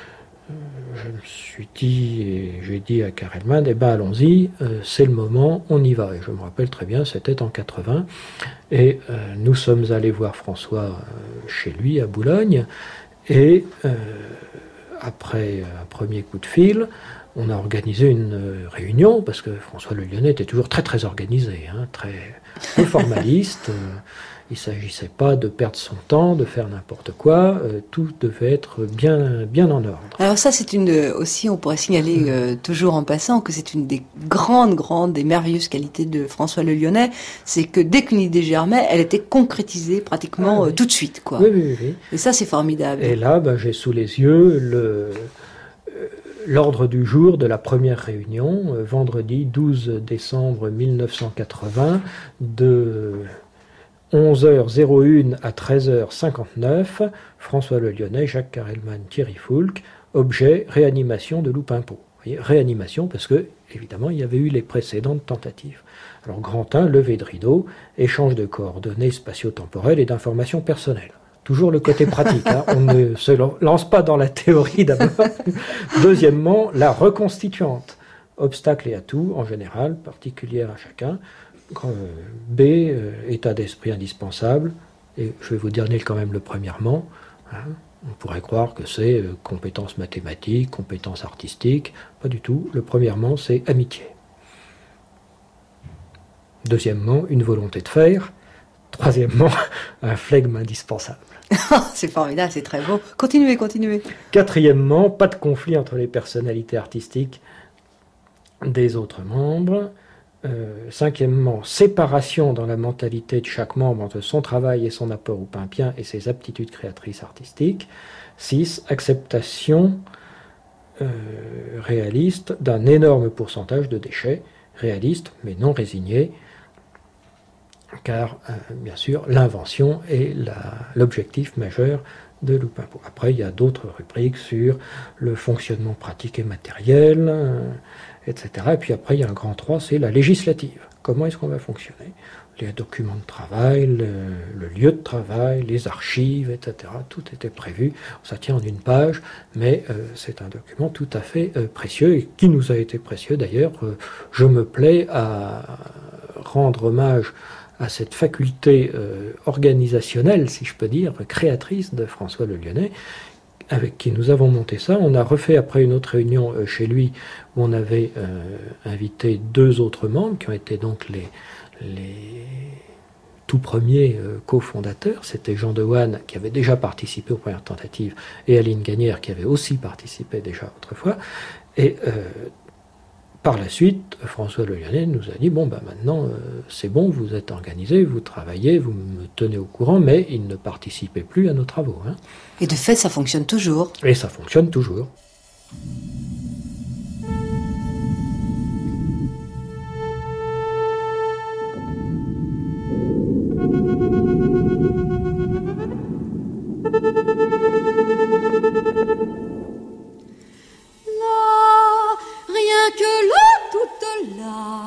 je me suis dit, et j'ai dit à Carelman, eh ben allons-y, euh, c'est le moment, on y va. Et je me rappelle très bien, c'était en quatre-vingts, et euh, nous sommes allés voir François euh, chez lui à Boulogne, et euh, après un premier coup de fil, on a organisé une euh, réunion, parce que François Le Lyonnais était toujours très très organisé, hein, très, très formaliste, euh, Il ne s'agissait pas de perdre son temps, de faire n'importe quoi. Euh, tout devait être bien, bien en ordre. Alors ça, c'est une aussi, on pourrait signaler euh, toujours en passant que c'est une des grandes, grandes et merveilleuses qualités de François le Lyonnais, c'est que dès qu'une idée germait, elle était concrétisée pratiquement ah, oui. euh, tout de suite, quoi. Oui, oui, oui. Et ça, c'est formidable. Et là, ben, j'ai sous les yeux le l'ordre du jour de la première réunion, euh, vendredi douze décembre mille neuf cent quatre-vingts, de onze heures zéro un à treize heures cinquante-neuf, François le Lyonnais, Jacques Carelman, Thierry Foulque, objet réanimation de Loupimpeau. Vous voyez, réanimation parce que, évidemment, il y avait eu les précédentes tentatives. Alors, grand un, levée de rideau, échange de coordonnées spatio-temporelles et d'informations personnelles. Toujours le côté pratique, hein. On ne se lance pas dans la théorie d'abord. Deuxièmement, la reconstituante. Obstacles et atouts, en général, particulière à chacun. B, euh, état d'esprit indispensable. Et je vais vous donner quand même le premièrement. Hein. On pourrait croire que c'est euh, compétences mathématiques, compétences artistiques. Pas du tout. Le premièrement, c'est amitié. Deuxièmement, une volonté de faire. Troisièmement, un flegme indispensable. C'est formidable, c'est très beau. Continuez, continuez. Quatrièmement, pas de conflit entre les personnalités artistiques des autres membres. Euh, cinquièmement, séparation dans la mentalité de chaque membre entre son travail et son apport olympien et ses aptitudes créatrices artistiques. Six, acceptation euh, réaliste d'un énorme pourcentage de déchets, réaliste mais non résigné, car, euh, bien sûr, l'invention est la, l'objectif majeur de Loupimpeau. Après, il y a d'autres rubriques sur le fonctionnement pratique et matériel, euh, et cetera. Et puis après, il y a un grand trois, c'est la législative. Comment est-ce qu'on va fonctionner? Les documents de travail, le, le lieu de travail, les archives, et cetera. Tout était prévu. Ça tient en une page, mais euh, c'est un document tout à fait euh, précieux, et qui nous a été précieux d'ailleurs. Euh, je me plais à rendre hommage à cette faculté euh, organisationnelle, si je peux dire, créatrice de François le Lyonnais, avec qui nous avons monté ça. On a refait après une autre réunion euh, chez lui, où on avait euh, invité deux autres membres, qui ont été donc les, les tout premiers euh, cofondateurs. C'était Jean Dewanne, qui avait déjà participé aux premières tentatives, et Aline Gagnère, qui avait aussi participé déjà autrefois. Et euh, par la suite, François le Lyonnais nous a dit, bon, ben maintenant, euh, c'est bon, vous êtes organisés, vous travaillez, vous me tenez au courant, mais il ne participait plus à nos travaux. Hein. Et de fait, ça fonctionne toujours. Et ça fonctionne toujours. Là, rien que là, toute là.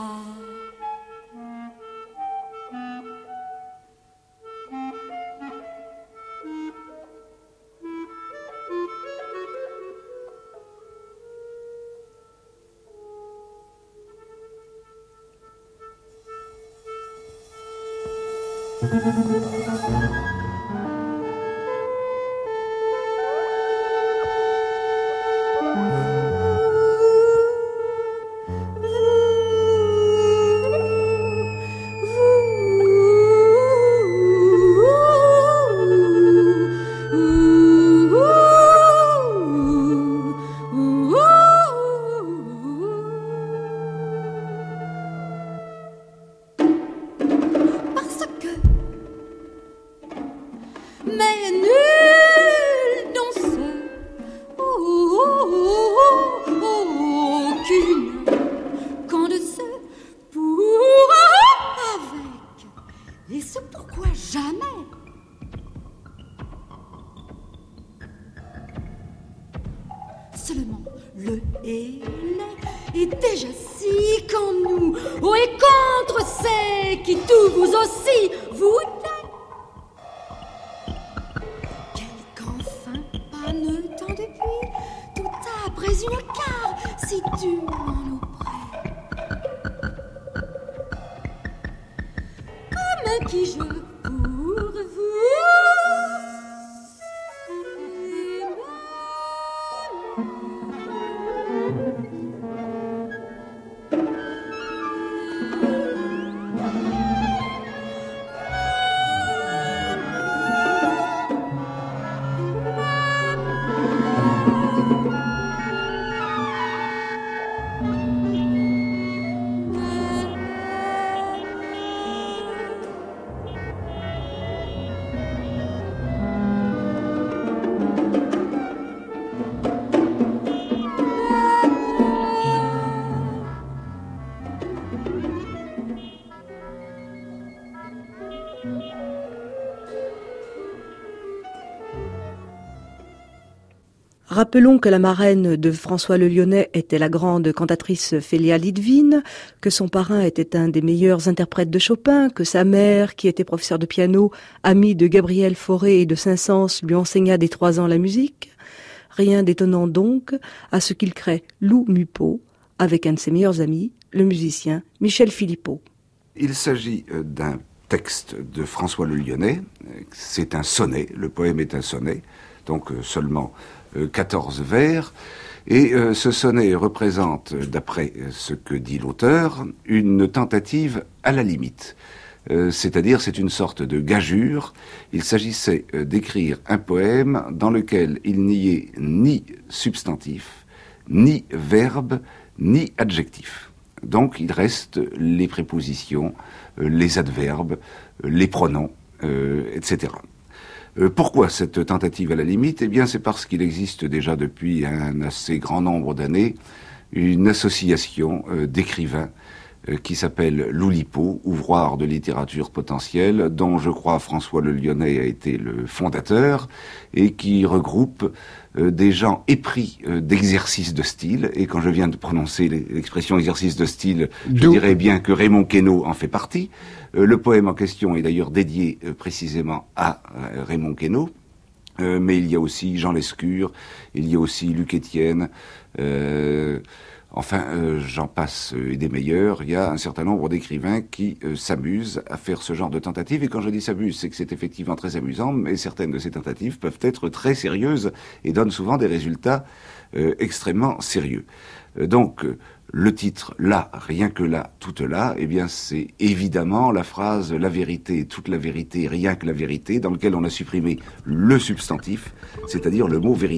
Rappelons que la marraine de François le Lyonnais était la grande cantatrice Félia Lidvine, que son parrain était un des meilleurs interprètes de Chopin, que sa mère, qui était professeure de piano, amie de Gabriel Fauré et de Saint-Saëns, lui enseigna dès trois ans la musique. Rien d'étonnant donc à ce qu'il crée Lou Mupeau avec un de ses meilleurs amis, le musicien Michel Philippot. Il s'agit d'un texte de François le Lyonnais, c'est un sonnet, le poème est un sonnet, donc seulement quatorze vers, et euh, ce sonnet représente, d'après ce que dit l'auteur, une tentative à la limite. Euh, c'est-à-dire, c'est une sorte de gageure. Il s'agissait euh, d'écrire un poème dans lequel il n'y ait ni substantif, ni verbe, ni adjectif. Donc, il reste les prépositions, euh, les adverbes, euh, les pronoms, euh, et cetera. Euh, pourquoi cette tentative à la limite ? Eh bien, c'est parce qu'il existe déjà depuis un assez grand nombre d'années une association euh, d'écrivains euh, qui s'appelle l'Oulipo, Ouvroir de littérature potentielle, dont je crois François le Lyonnais a été le fondateur, et qui regroupe euh, des gens épris euh, d'exercice de style. Et quand je viens de prononcer l'expression exercice de style, je D'où... dirais bien que Raymond Queneau en fait partie. Euh, le poème en question est d'ailleurs dédié euh, précisément à euh, Raymond Queneau, euh, mais il y a aussi Jean Lescure, il y a aussi Luc Étienne, euh, enfin euh, j'en passe euh, et des meilleurs. Il y a un certain nombre d'écrivains qui euh, s'amusent à faire ce genre de tentatives, et quand je dis s'amusent, c'est que c'est effectivement très amusant, mais certaines de ces tentatives peuvent être très sérieuses et donnent souvent des résultats euh, extrêmement sérieux. Euh, donc, euh, le titre « Là, rien que là, toute là », eh bien, c'est évidemment la phrase « La vérité, toute la vérité, rien que la vérité », dans lequel on a supprimé le substantif, c'est-à-dire le mot « vérité ».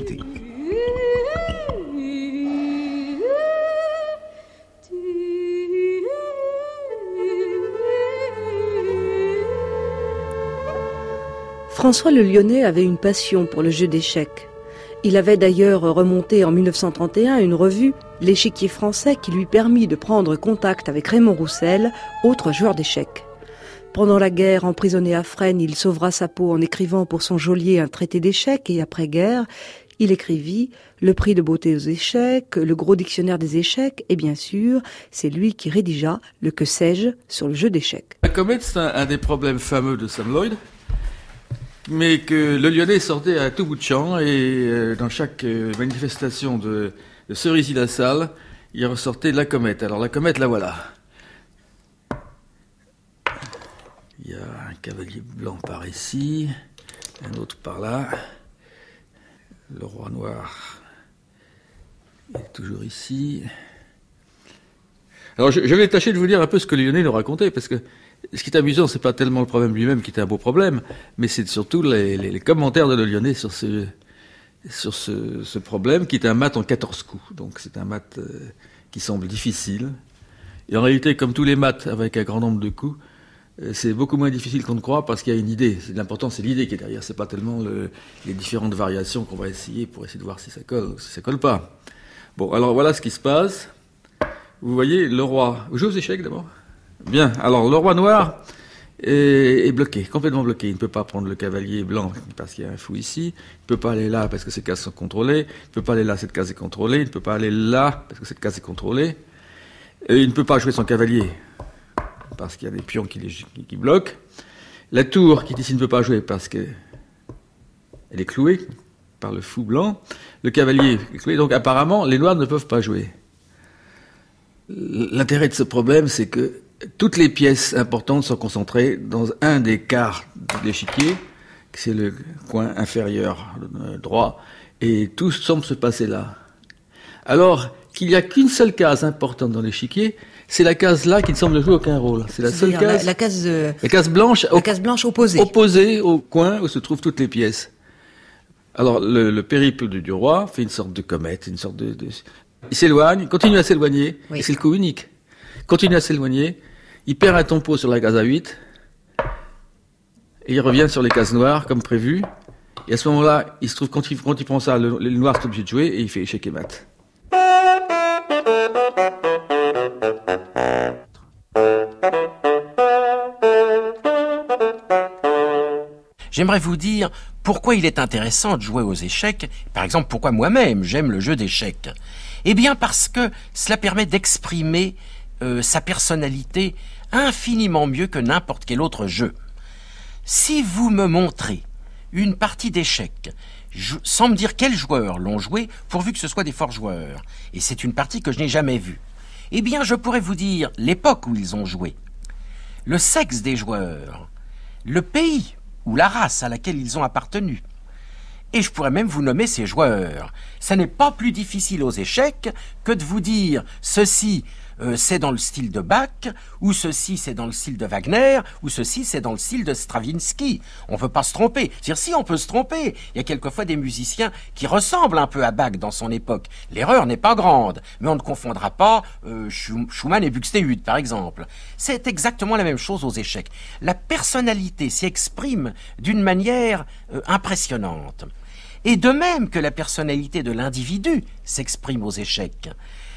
François le Lyonnais avait une passion pour le jeu d'échecs. Il avait d'ailleurs remonté en mille neuf cent trente et un une revue, L'Échiquier français, qui lui permit de prendre contact avec Raymond Roussel, autre joueur d'échecs. Pendant la guerre, emprisonné à Fresnes, il sauvera sa peau en écrivant pour son geôlier un traité d'échecs, et après-guerre, il écrivit le prix de beauté aux échecs, le gros dictionnaire des échecs, et bien sûr, c'est lui qui rédigea le que sais-je sur le jeu d'échecs. La comète, c'est un, un des problèmes fameux de Sam Loyd, mais que le Lyonnais sortait à tout bout de champ, et euh, dans chaque euh, manifestation de, de Cerisy-la-Salle, il ressortait la comète. Alors la comète, la voilà. Il y a un cavalier blanc par ici, un autre par là. Le roi noir est toujours ici. Alors je, je vais tâcher de vous dire un peu ce que le Lyonnais nous racontait, parce que ce qui est amusant, c'est pas tellement le problème lui-même qui était un beau problème, mais c'est surtout les, les, les commentaires de le Lyonnais sur ce, sur ce, ce problème, qui est un mat en quatorze coups. Donc c'est un mat euh, qui semble difficile. Et en réalité, comme tous les maths avec un grand nombre de coups, euh, c'est beaucoup moins difficile qu'on ne croit, parce qu'il y a une idée. L'important, c'est l'idée qui est derrière. C'est pas tellement le, les différentes variations qu'on va essayer pour essayer de voir si ça colle ou si ça colle pas. Bon, alors voilà ce qui se passe. Vous voyez, le roi... Vous jouez aux échecs d'abord ? Bien, alors le roi noir est, est bloqué, complètement bloqué. Il ne peut pas prendre le cavalier blanc parce qu'il y a un fou ici. Il ne peut pas aller là parce que ces cases sont contrôlées. Il ne peut pas aller là, cette case est contrôlée. Il ne peut pas aller là parce que cette case est contrôlée. Et il ne peut pas jouer son cavalier parce qu'il y a des pions qui, les, qui, qui bloquent. La tour qui ici ne peut pas jouer parce qu'elle est clouée par le fou blanc. Le cavalier est cloué. Donc apparemment, les noirs ne peuvent pas jouer. L'intérêt de ce problème, c'est que toutes les pièces importantes sont concentrées dans un des quarts de l'échiquier, c'est le coin inférieur droit, et tout semble se passer là. Alors qu'il n'y a qu'une seule case importante dans l'échiquier, c'est la case là qui ne semble jouer aucun rôle. C'est la seule case. La, la case, euh, la case blanche. La case blanche opposée. Opposée au coin où se trouvent toutes les pièces. Alors le, le périple du, du roi fait une sorte de comète, une sorte de, de il s'éloigne, continue à s'éloigner, oui. Et c'est le coup unique. Continue à s'éloigner, il perd un tempo sur la case A huit, et il revient sur les cases noires, comme prévu, et à ce moment-là, il se trouve, quand il, quand il prend ça, le, le noir est obligé de jouer, et il fait échec et mat. j'aimerais vous dire pourquoi il est intéressant de jouer aux échecs. Par exemple, pourquoi moi-même j'aime le jeu d'échecs. Eh bien parce que cela permet d'exprimer euh, sa personnalité infiniment mieux que n'importe quel autre jeu. Si vous me montrez une partie d'échecs, sans me dire quels joueurs l'ont joué, pourvu que ce soit des forts joueurs, et c'est une partie que je n'ai jamais vue, eh bien je pourrais vous dire l'époque où ils ont joué, le sexe des joueurs, le pays ou la race à laquelle ils ont appartenu. Et je pourrais même vous nommer ces joueurs. Ça n'est pas plus difficile aux échecs que de vous dire ceci euh, c'est dans le style de Bach, ou ceci c'est dans le style de Wagner, ou ceci c'est dans le style de Stravinsky. On ne peut pas se tromper. C'est-à-dire si on peut se tromper. Il y a quelquefois des musiciens qui ressemblent un peu à Bach dans son époque. L'erreur n'est pas grande, mais on ne confondra pas euh, Schumann et Buxtehude par exemple. C'est exactement la même chose aux échecs. La personnalité s'y exprime d'une manière euh, impressionnante. Et de même que la personnalité de l'individu s'exprime aux échecs.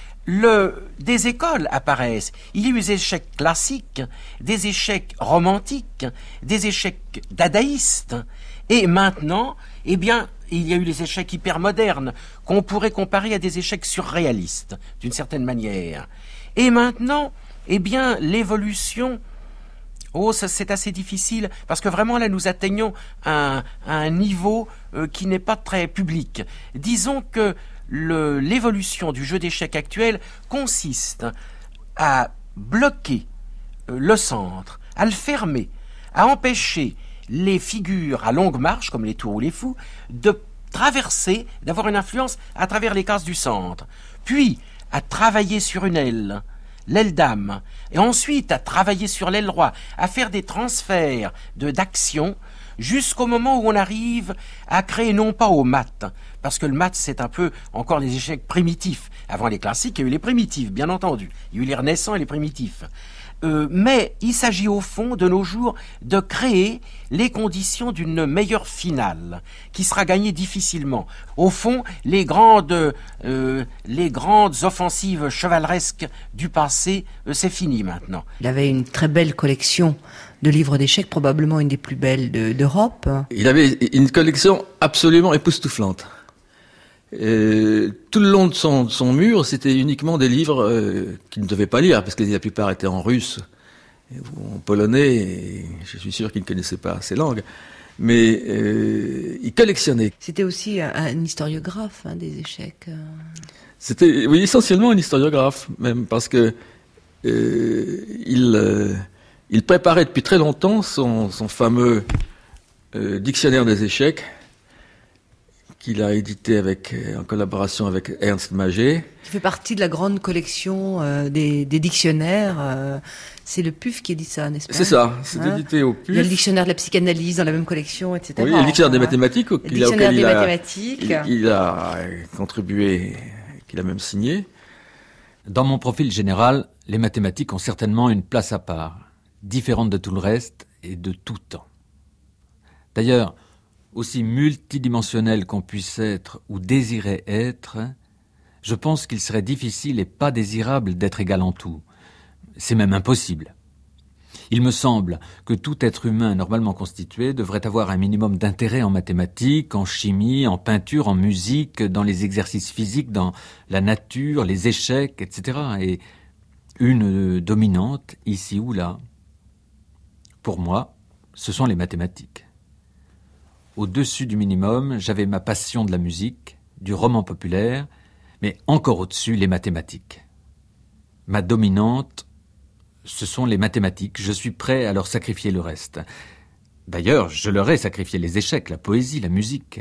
Le, des écoles apparaissent. Il y a eu des échecs classiques, des échecs romantiques, des échecs dadaïstes. Et maintenant, eh bien, il y a eu les échecs hypermodernes qu'on pourrait comparer à des échecs surréalistes, d'une certaine manière. Et maintenant, eh bien, l'évolution... Oh, ça, c'est assez difficile, parce que vraiment, là, nous atteignons un, un niveau euh, qui n'est pas très public. Disons que le, l'évolution du jeu d'échecs actuel consiste à bloquer euh, le centre, à le fermer, à empêcher les figures à longue marche, comme les tours ou les fous, de traverser, d'avoir une influence à travers les cases du centre. Puis, à travailler sur une aile, l'aile dame, et ensuite à travailler sur l'aile roi, à faire des transferts de d'action jusqu'au moment où on arrive à créer non pas au mat, parce que le mat c'est un peu encore les échecs primitifs. Avant les classiques, il y a eu les primitifs, bien entendu. Il y a eu les renaissants et les primitifs. Euh, mais il s'agit au fond de nos jours de créer les conditions d'une meilleure finale qui sera gagnée difficilement. Au fond, les grandes, euh, les grandes offensives chevaleresques du passé, euh, c'est fini maintenant. Il avait une très belle collection de livres d'échecs, probablement une des plus belles de, d'Europe. Il avait une collection absolument époustouflante. Euh, tout le long de son, de son mur, c'était uniquement des livres euh, qu'il ne devait pas lire, parce que la plupart étaient en russe ou en polonais, et je suis sûr qu'il ne connaissait pas ces langues. Mais euh, il collectionnait. C'était aussi un, un historiographe hein, des échecs. C'était, oui, essentiellement un historiographe, même, parce que euh, il, euh, il préparait depuis très longtemps son, son fameux euh, dictionnaire des échecs, qu'il a édité avec, en collaboration avec Ernst Magé. Qui fait partie de la grande collection euh, des, des dictionnaires. Euh, c'est le P U F qui édite ça, n'est-ce pas? C'est ça, c'est hein édité au P U F. Il y a le dictionnaire de la psychanalyse dans la même collection, et cetera. Oui, il y a le dictionnaire des mathématiques, le auquel, dictionnaire auquel des il, a, mathématiques. Il, il a contribué, qu'il a même signé. Dans mon profil général, les mathématiques ont certainement une place à part, différente de tout le reste et de tout temps. D'ailleurs, aussi multidimensionnel qu'on puisse être ou désirer être, je pense qu'il serait difficile et pas désirable d'être égal en tout. C'est même impossible. Il me semble que tout être humain normalement constitué devrait avoir un minimum d'intérêt en mathématiques, en chimie, en peinture, en musique, dans les exercices physiques, dans la nature, les échecs, et cetera. Et une dominante, ici ou là. Pour moi, ce sont les mathématiques. Au-dessus du minimum, j'avais ma passion de la musique, du roman populaire, mais encore au-dessus, les mathématiques. Ma dominante, ce sont les mathématiques. Je suis prêt à leur sacrifier le reste. D'ailleurs, je leur ai sacrifié les échecs, la poésie, la musique.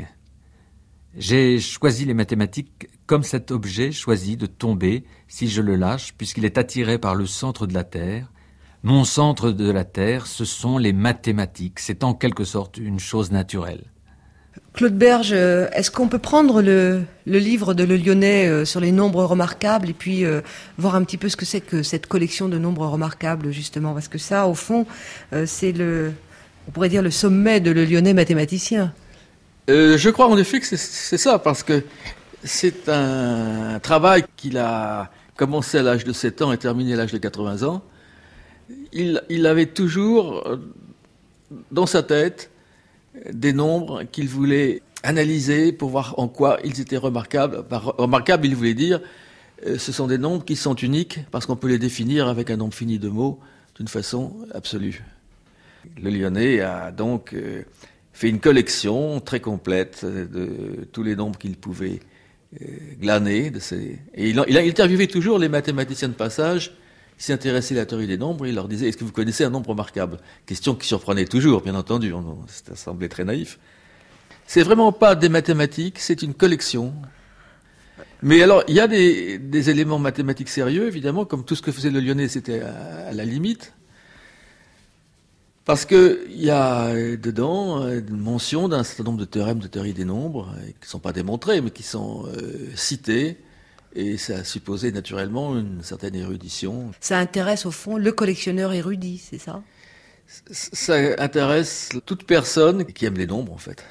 J'ai choisi les mathématiques comme cet objet choisi de tomber si je le lâche, puisqu'il est attiré par le centre de la Terre. Mon centre de la Terre, ce sont les mathématiques. C'est en quelque sorte une chose naturelle. Claude Berge, est-ce qu'on peut prendre le, le livre de Le Lyonnais euh, sur les nombres remarquables et puis euh, voir un petit peu ce que c'est que cette collection de nombres remarquables, justement? Parce que ça, au fond, euh, c'est le, on pourrait dire le sommet de Le Lyonnais mathématicien. Euh, je crois en effet que c'est, c'est ça, parce que c'est un travail qu'il a commencé à l'âge de sept ans et terminé à l'âge de quatre-vingts ans. Il, il avait toujours dans sa tête des nombres qu'il voulait analyser pour voir en quoi ils étaient remarquables. Par remarquable, il voulait dire, euh, ce sont des nombres qui sont uniques parce qu'on peut les définir avec un nombre fini de mots d'une façon absolue. Le Lyonnais a donc euh, fait une collection très complète de tous les nombres qu'il pouvait euh, glaner. De ces... Et il a, il a interviewé toujours les mathématiciens de passage qui s'intéressaient à la théorie des nombres. Et il leur disait, est-ce que vous connaissez un nombre remarquable? Question qui surprenait toujours, bien entendu. On, ça semblait très naïf. C'est vraiment pas des mathématiques, c'est une collection. Mais alors, il y a des, des éléments mathématiques sérieux, évidemment, comme tout ce que faisait le Lyonnais, c'était à, à la limite. Parce qu'il y a dedans une mention d'un certain nombre de théorèmes de théorie des nombres, qui ne sont pas démontrés, mais qui sont euh, cités, et ça a supposé naturellement une certaine érudition. Ça intéresse au fond le collectionneur érudit, c'est ça? Ça intéresse toute personne qui aime les nombres, en fait.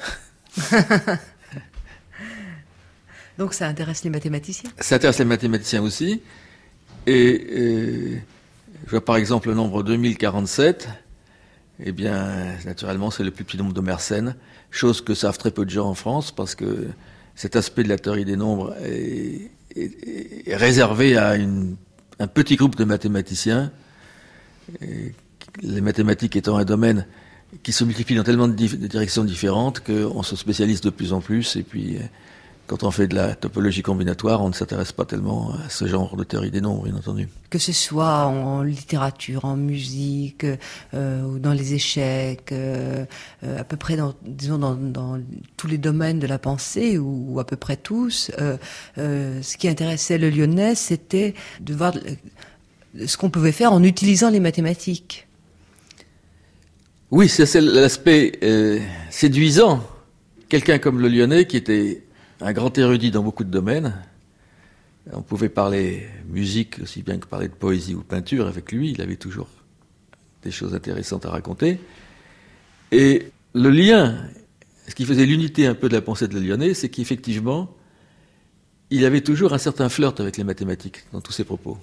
Donc ça intéresse les mathématiciens? Ça intéresse les mathématiciens aussi, et euh, je vois par exemple le nombre deux mille quarante-sept. Eh bien, naturellement, c'est le plus petit nombre de Mersenne, chose que savent très peu de gens en France, parce que cet aspect de la théorie des nombres est, est, est réservé à une, un petit groupe de mathématiciens, et les mathématiques étant un domaine qui se multiplie dans tellement de, di- de directions différentes qu'on se spécialise de plus en plus, et puis quand on fait de la topologie combinatoire, on ne s'intéresse pas tellement à ce genre de théorie des nombres, bien entendu. Que ce soit en littérature, en musique, euh, ou dans les échecs, euh, euh, à peu près dans, disons, dans, dans tous les domaines de la pensée, ou, ou à peu près tous, euh, euh, ce qui intéressait le Lyonnais, c'était de voir ce qu'on pouvait faire en utilisant les mathématiques. Oui, c'est, c'est l'aspect euh, séduisant. Quelqu'un comme le Lyonnais, qui était un grand érudit dans beaucoup de domaines. On pouvait parler musique aussi bien que parler de poésie ou peinture avec lui. Il avait toujours des choses intéressantes à raconter. Et le lien, ce qui faisait l'unité un peu de la pensée de le Lyonnais, c'est qu'effectivement, il avait toujours un certain flirt avec les mathématiques dans tous ses propos.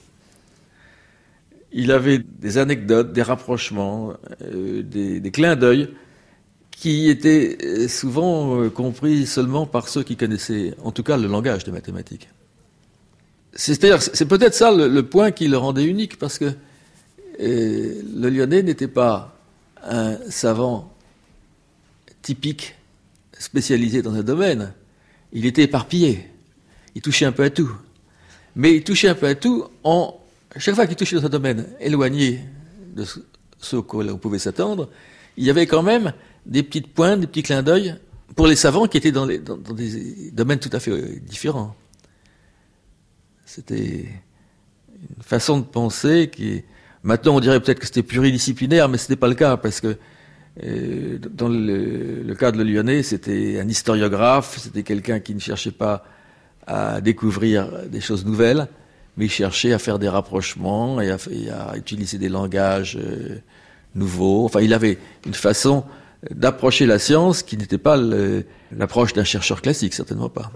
Il avait des anecdotes, des rapprochements, euh, des, des clins d'œil qui étaient souvent euh, compris seulement par ceux qui connaissaient, en tout cas, le langage des mathématiques. C'est-à-dire, c'est peut-être ça le, le point qui le rendait unique, parce que euh, le Lyonnais n'était pas un savant typique, spécialisé dans un domaine. Il était éparpillé. Il touchait un peu à tout. Mais il touchait un peu à tout en... Chaque fois qu'il touchait dans un domaine éloigné de ce auquel on pouvait s'attendre, il y avait quand même des petites pointes, des petits clins d'œil pour les savants qui étaient dans, les, dans, dans des domaines tout à fait différents. C'était une façon de penser qui... Maintenant, on dirait peut-être que c'était pluridisciplinaire, mais ce n'était pas le cas, parce que euh, dans le, le cas de le Lyonnais, c'était un historiographe, c'était quelqu'un qui ne cherchait pas à découvrir des choses nouvelles, mais il cherchait à faire des rapprochements et à, et à utiliser des langages euh, nouveaux. Enfin, il avait une façon d'approcher la science qui n'était pas le, l'approche d'un chercheur classique, certainement pas.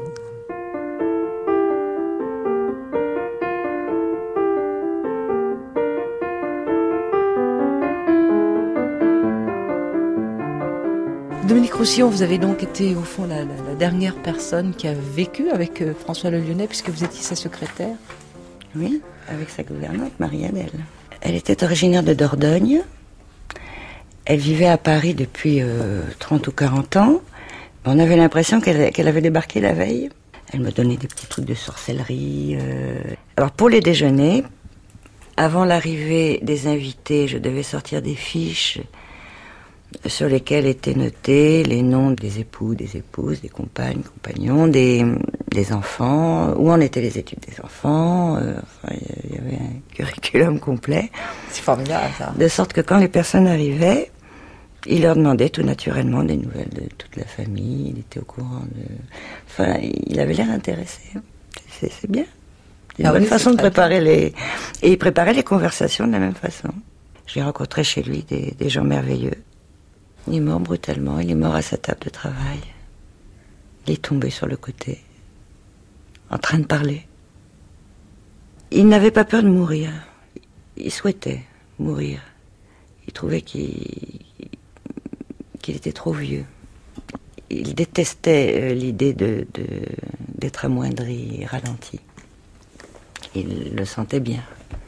Dominique Roussillon, vous avez donc été au fond la, la, la dernière personne qui a vécu avec euh, François le Lyonnais, puisque vous étiez sa secrétaire. Oui, avec sa gouvernante, Marie-Adèle. Elle était originaire de Dordogne. Elle vivait à Paris depuis euh, trente ou quarante ans. On avait l'impression qu'elle, qu'elle avait débarqué la veille. Elle me donnait des petits trucs de sorcellerie. Euh... Alors pour les déjeuners, avant l'arrivée des invités, je devais sortir des fiches sur lesquelles étaient notés les noms des époux, des épouses, des compagnes, compagnons, des, des enfants, où en étaient les études des enfants. Euh, enfin, il y avait un curriculum complet. C'est formidable, ça. De sorte que quand les personnes arrivaient, il leur demandait tout naturellement des nouvelles de toute la famille. Il était au courant de... Enfin, il avait l'air intéressé. C'est, c'est bien. C'est une ah bonne oui, façon de préparer bien. les... Et il préparait les conversations de la même façon. J'ai rencontré chez lui des, des gens merveilleux. Il est mort brutalement, il est mort à sa table de travail. Il est tombé sur le côté, en train de parler. Il n'avait pas peur de mourir. Il souhaitait mourir. Il trouvait qu'il, qu'il était trop vieux. il détestait euh, l'idée de, de, d'être amoindri, ralenti. Il le sentait bien.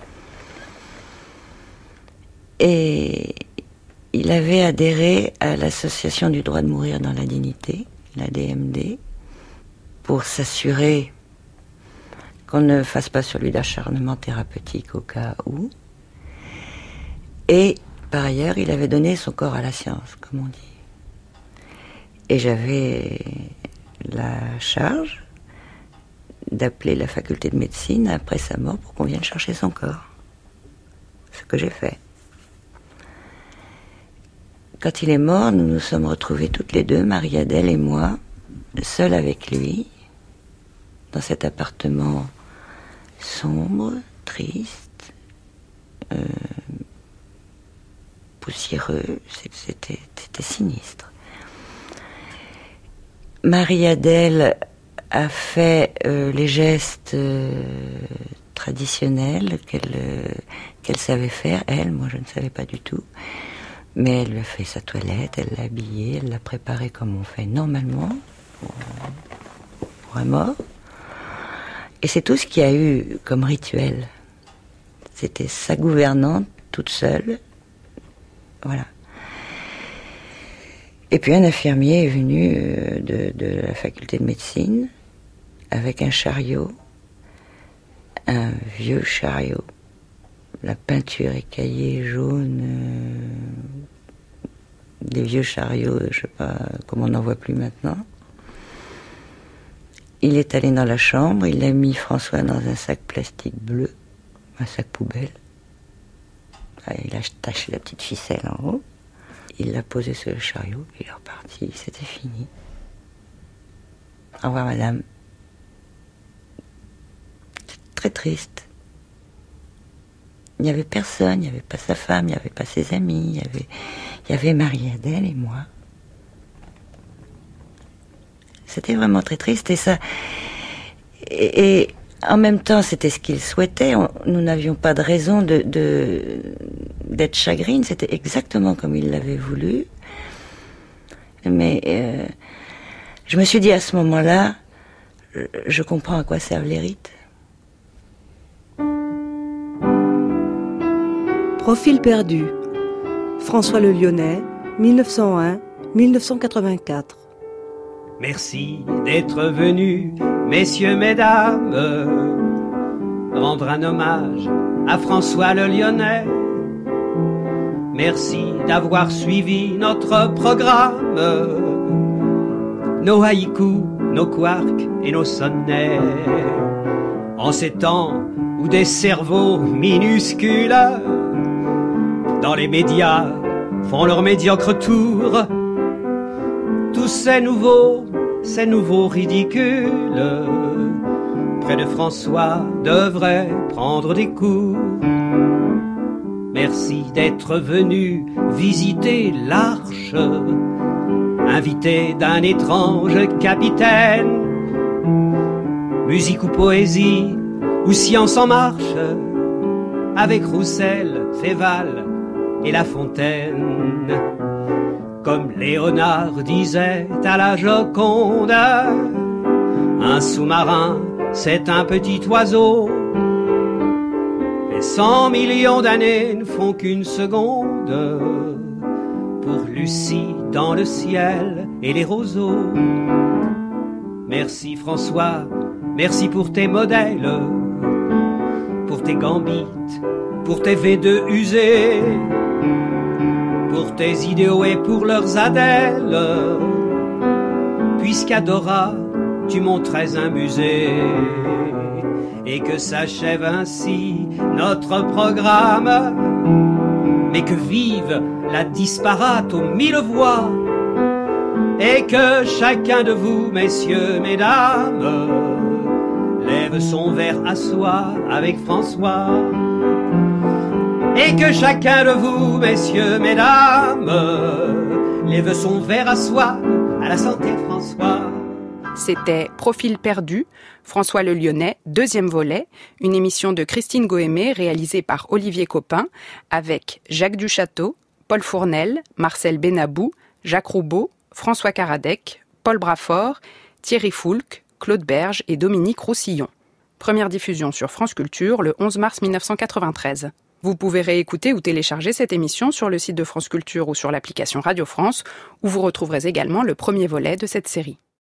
Et il avait adhéré à l'Association du droit de mourir dans la dignité, l'A D M D, pour s'assurer qu'on ne fasse pas sur lui d'acharnement thérapeutique au cas où. Et par ailleurs, il avait donné son corps à la science, comme on dit. Et j'avais la charge d'appeler la faculté de médecine après sa mort pour qu'on vienne chercher son corps. Ce que j'ai fait. Quand il est mort, nous nous sommes retrouvés toutes les deux, Marie-Adèle et moi, seuls avec lui, dans cet appartement sombre, triste, euh, poussiéreux, c'était, c'était sinistre. Marie-Adèle a fait euh, les gestes euh, traditionnels qu'elle, euh, qu'elle savait faire, elle, moi je ne savais pas du tout. Mais elle lui a fait sa toilette, elle l'a habillé, elle l'a préparé comme on fait normalement pour, pour un mort. Et c'est tout ce qu'il y a eu comme rituel. C'était sa gouvernante toute seule. Voilà. Et puis un infirmier est venu de, de la faculté de médecine avec un chariot, un vieux chariot. La peinture écaillée jaune, euh, des vieux chariots, je sais pas comment on n'en voit plus maintenant. Il est allé dans la chambre, il a mis François dans un sac plastique bleu, un sac poubelle. Il a attaché la petite ficelle en haut, il l'a posé sur le chariot, il est reparti, c'était fini. Au revoir madame. C'est très triste. Il n'y avait personne, il n'y avait pas sa femme, il n'y avait pas ses amis, il y avait, il y avait Marie-Adèle et moi. C'était vraiment très triste et ça... Et, et en même temps, c'était ce qu'il souhaitait. On, nous n'avions pas de raison de, de, d'être chagrines. C'était exactement comme il l'avait voulu. Mais euh, je me suis dit à ce moment-là, je, je comprends à quoi servent les rites. Profil perdu. François Le Lyonnais, mille neuf cent un à mille neuf cent quatre-vingt-quatre. Merci d'être venus, messieurs, mesdames, rendre un hommage à François Le Lyonnais. Merci d'avoir suivi notre programme, nos haïkus, nos quarks et nos sonnets. En ces temps où des cerveaux minuscules dans les médias font leur médiocre tour, tous ces nouveaux, ces nouveaux ridicules, près de François, devraient prendre des cours. Merci d'être venu visiter l'Arche, invité d'un étrange capitaine. Musique ou poésie, ou science en marche, avec Roussel, Féval et La Fontaine. Comme Léonard disait à la Joconde, un sous-marin, c'est un petit oiseau. Les cent millions d'années ne font qu'une seconde pour Lucie dans le ciel et les roseaux. Merci François, merci pour tes modèles, pour tes gambites, pour tes V deux usés, pour tes idéaux et pour leurs adèles, puisqu'à Dora, tu montrais un musée, et que s'achève ainsi notre programme. Mais que vive la disparate aux mille voix, et que chacun de vous, messieurs, mesdames, lève son verre à soi avec François. Et que chacun de vous, messieurs, mesdames, lève son verre à soi, à la santé de François. C'était Profil perdu, François Le Lyonnais, deuxième volet, une émission de Christine Gohémé réalisée par Olivier Copin, avec Jacques Duchâteau, Paul Fournel, Marcel Benabou, Jacques Roubaud, François Karadec, Paul Brafort, Thierry Foulque, Claude Berge et Dominique Roussillon. Première diffusion sur France Culture le onze mars mille neuf cent quatre-vingt-treize. Vous pouvez réécouter ou télécharger cette émission sur le site de France Culture ou sur l'application Radio France, où vous retrouverez également le premier volet de cette série.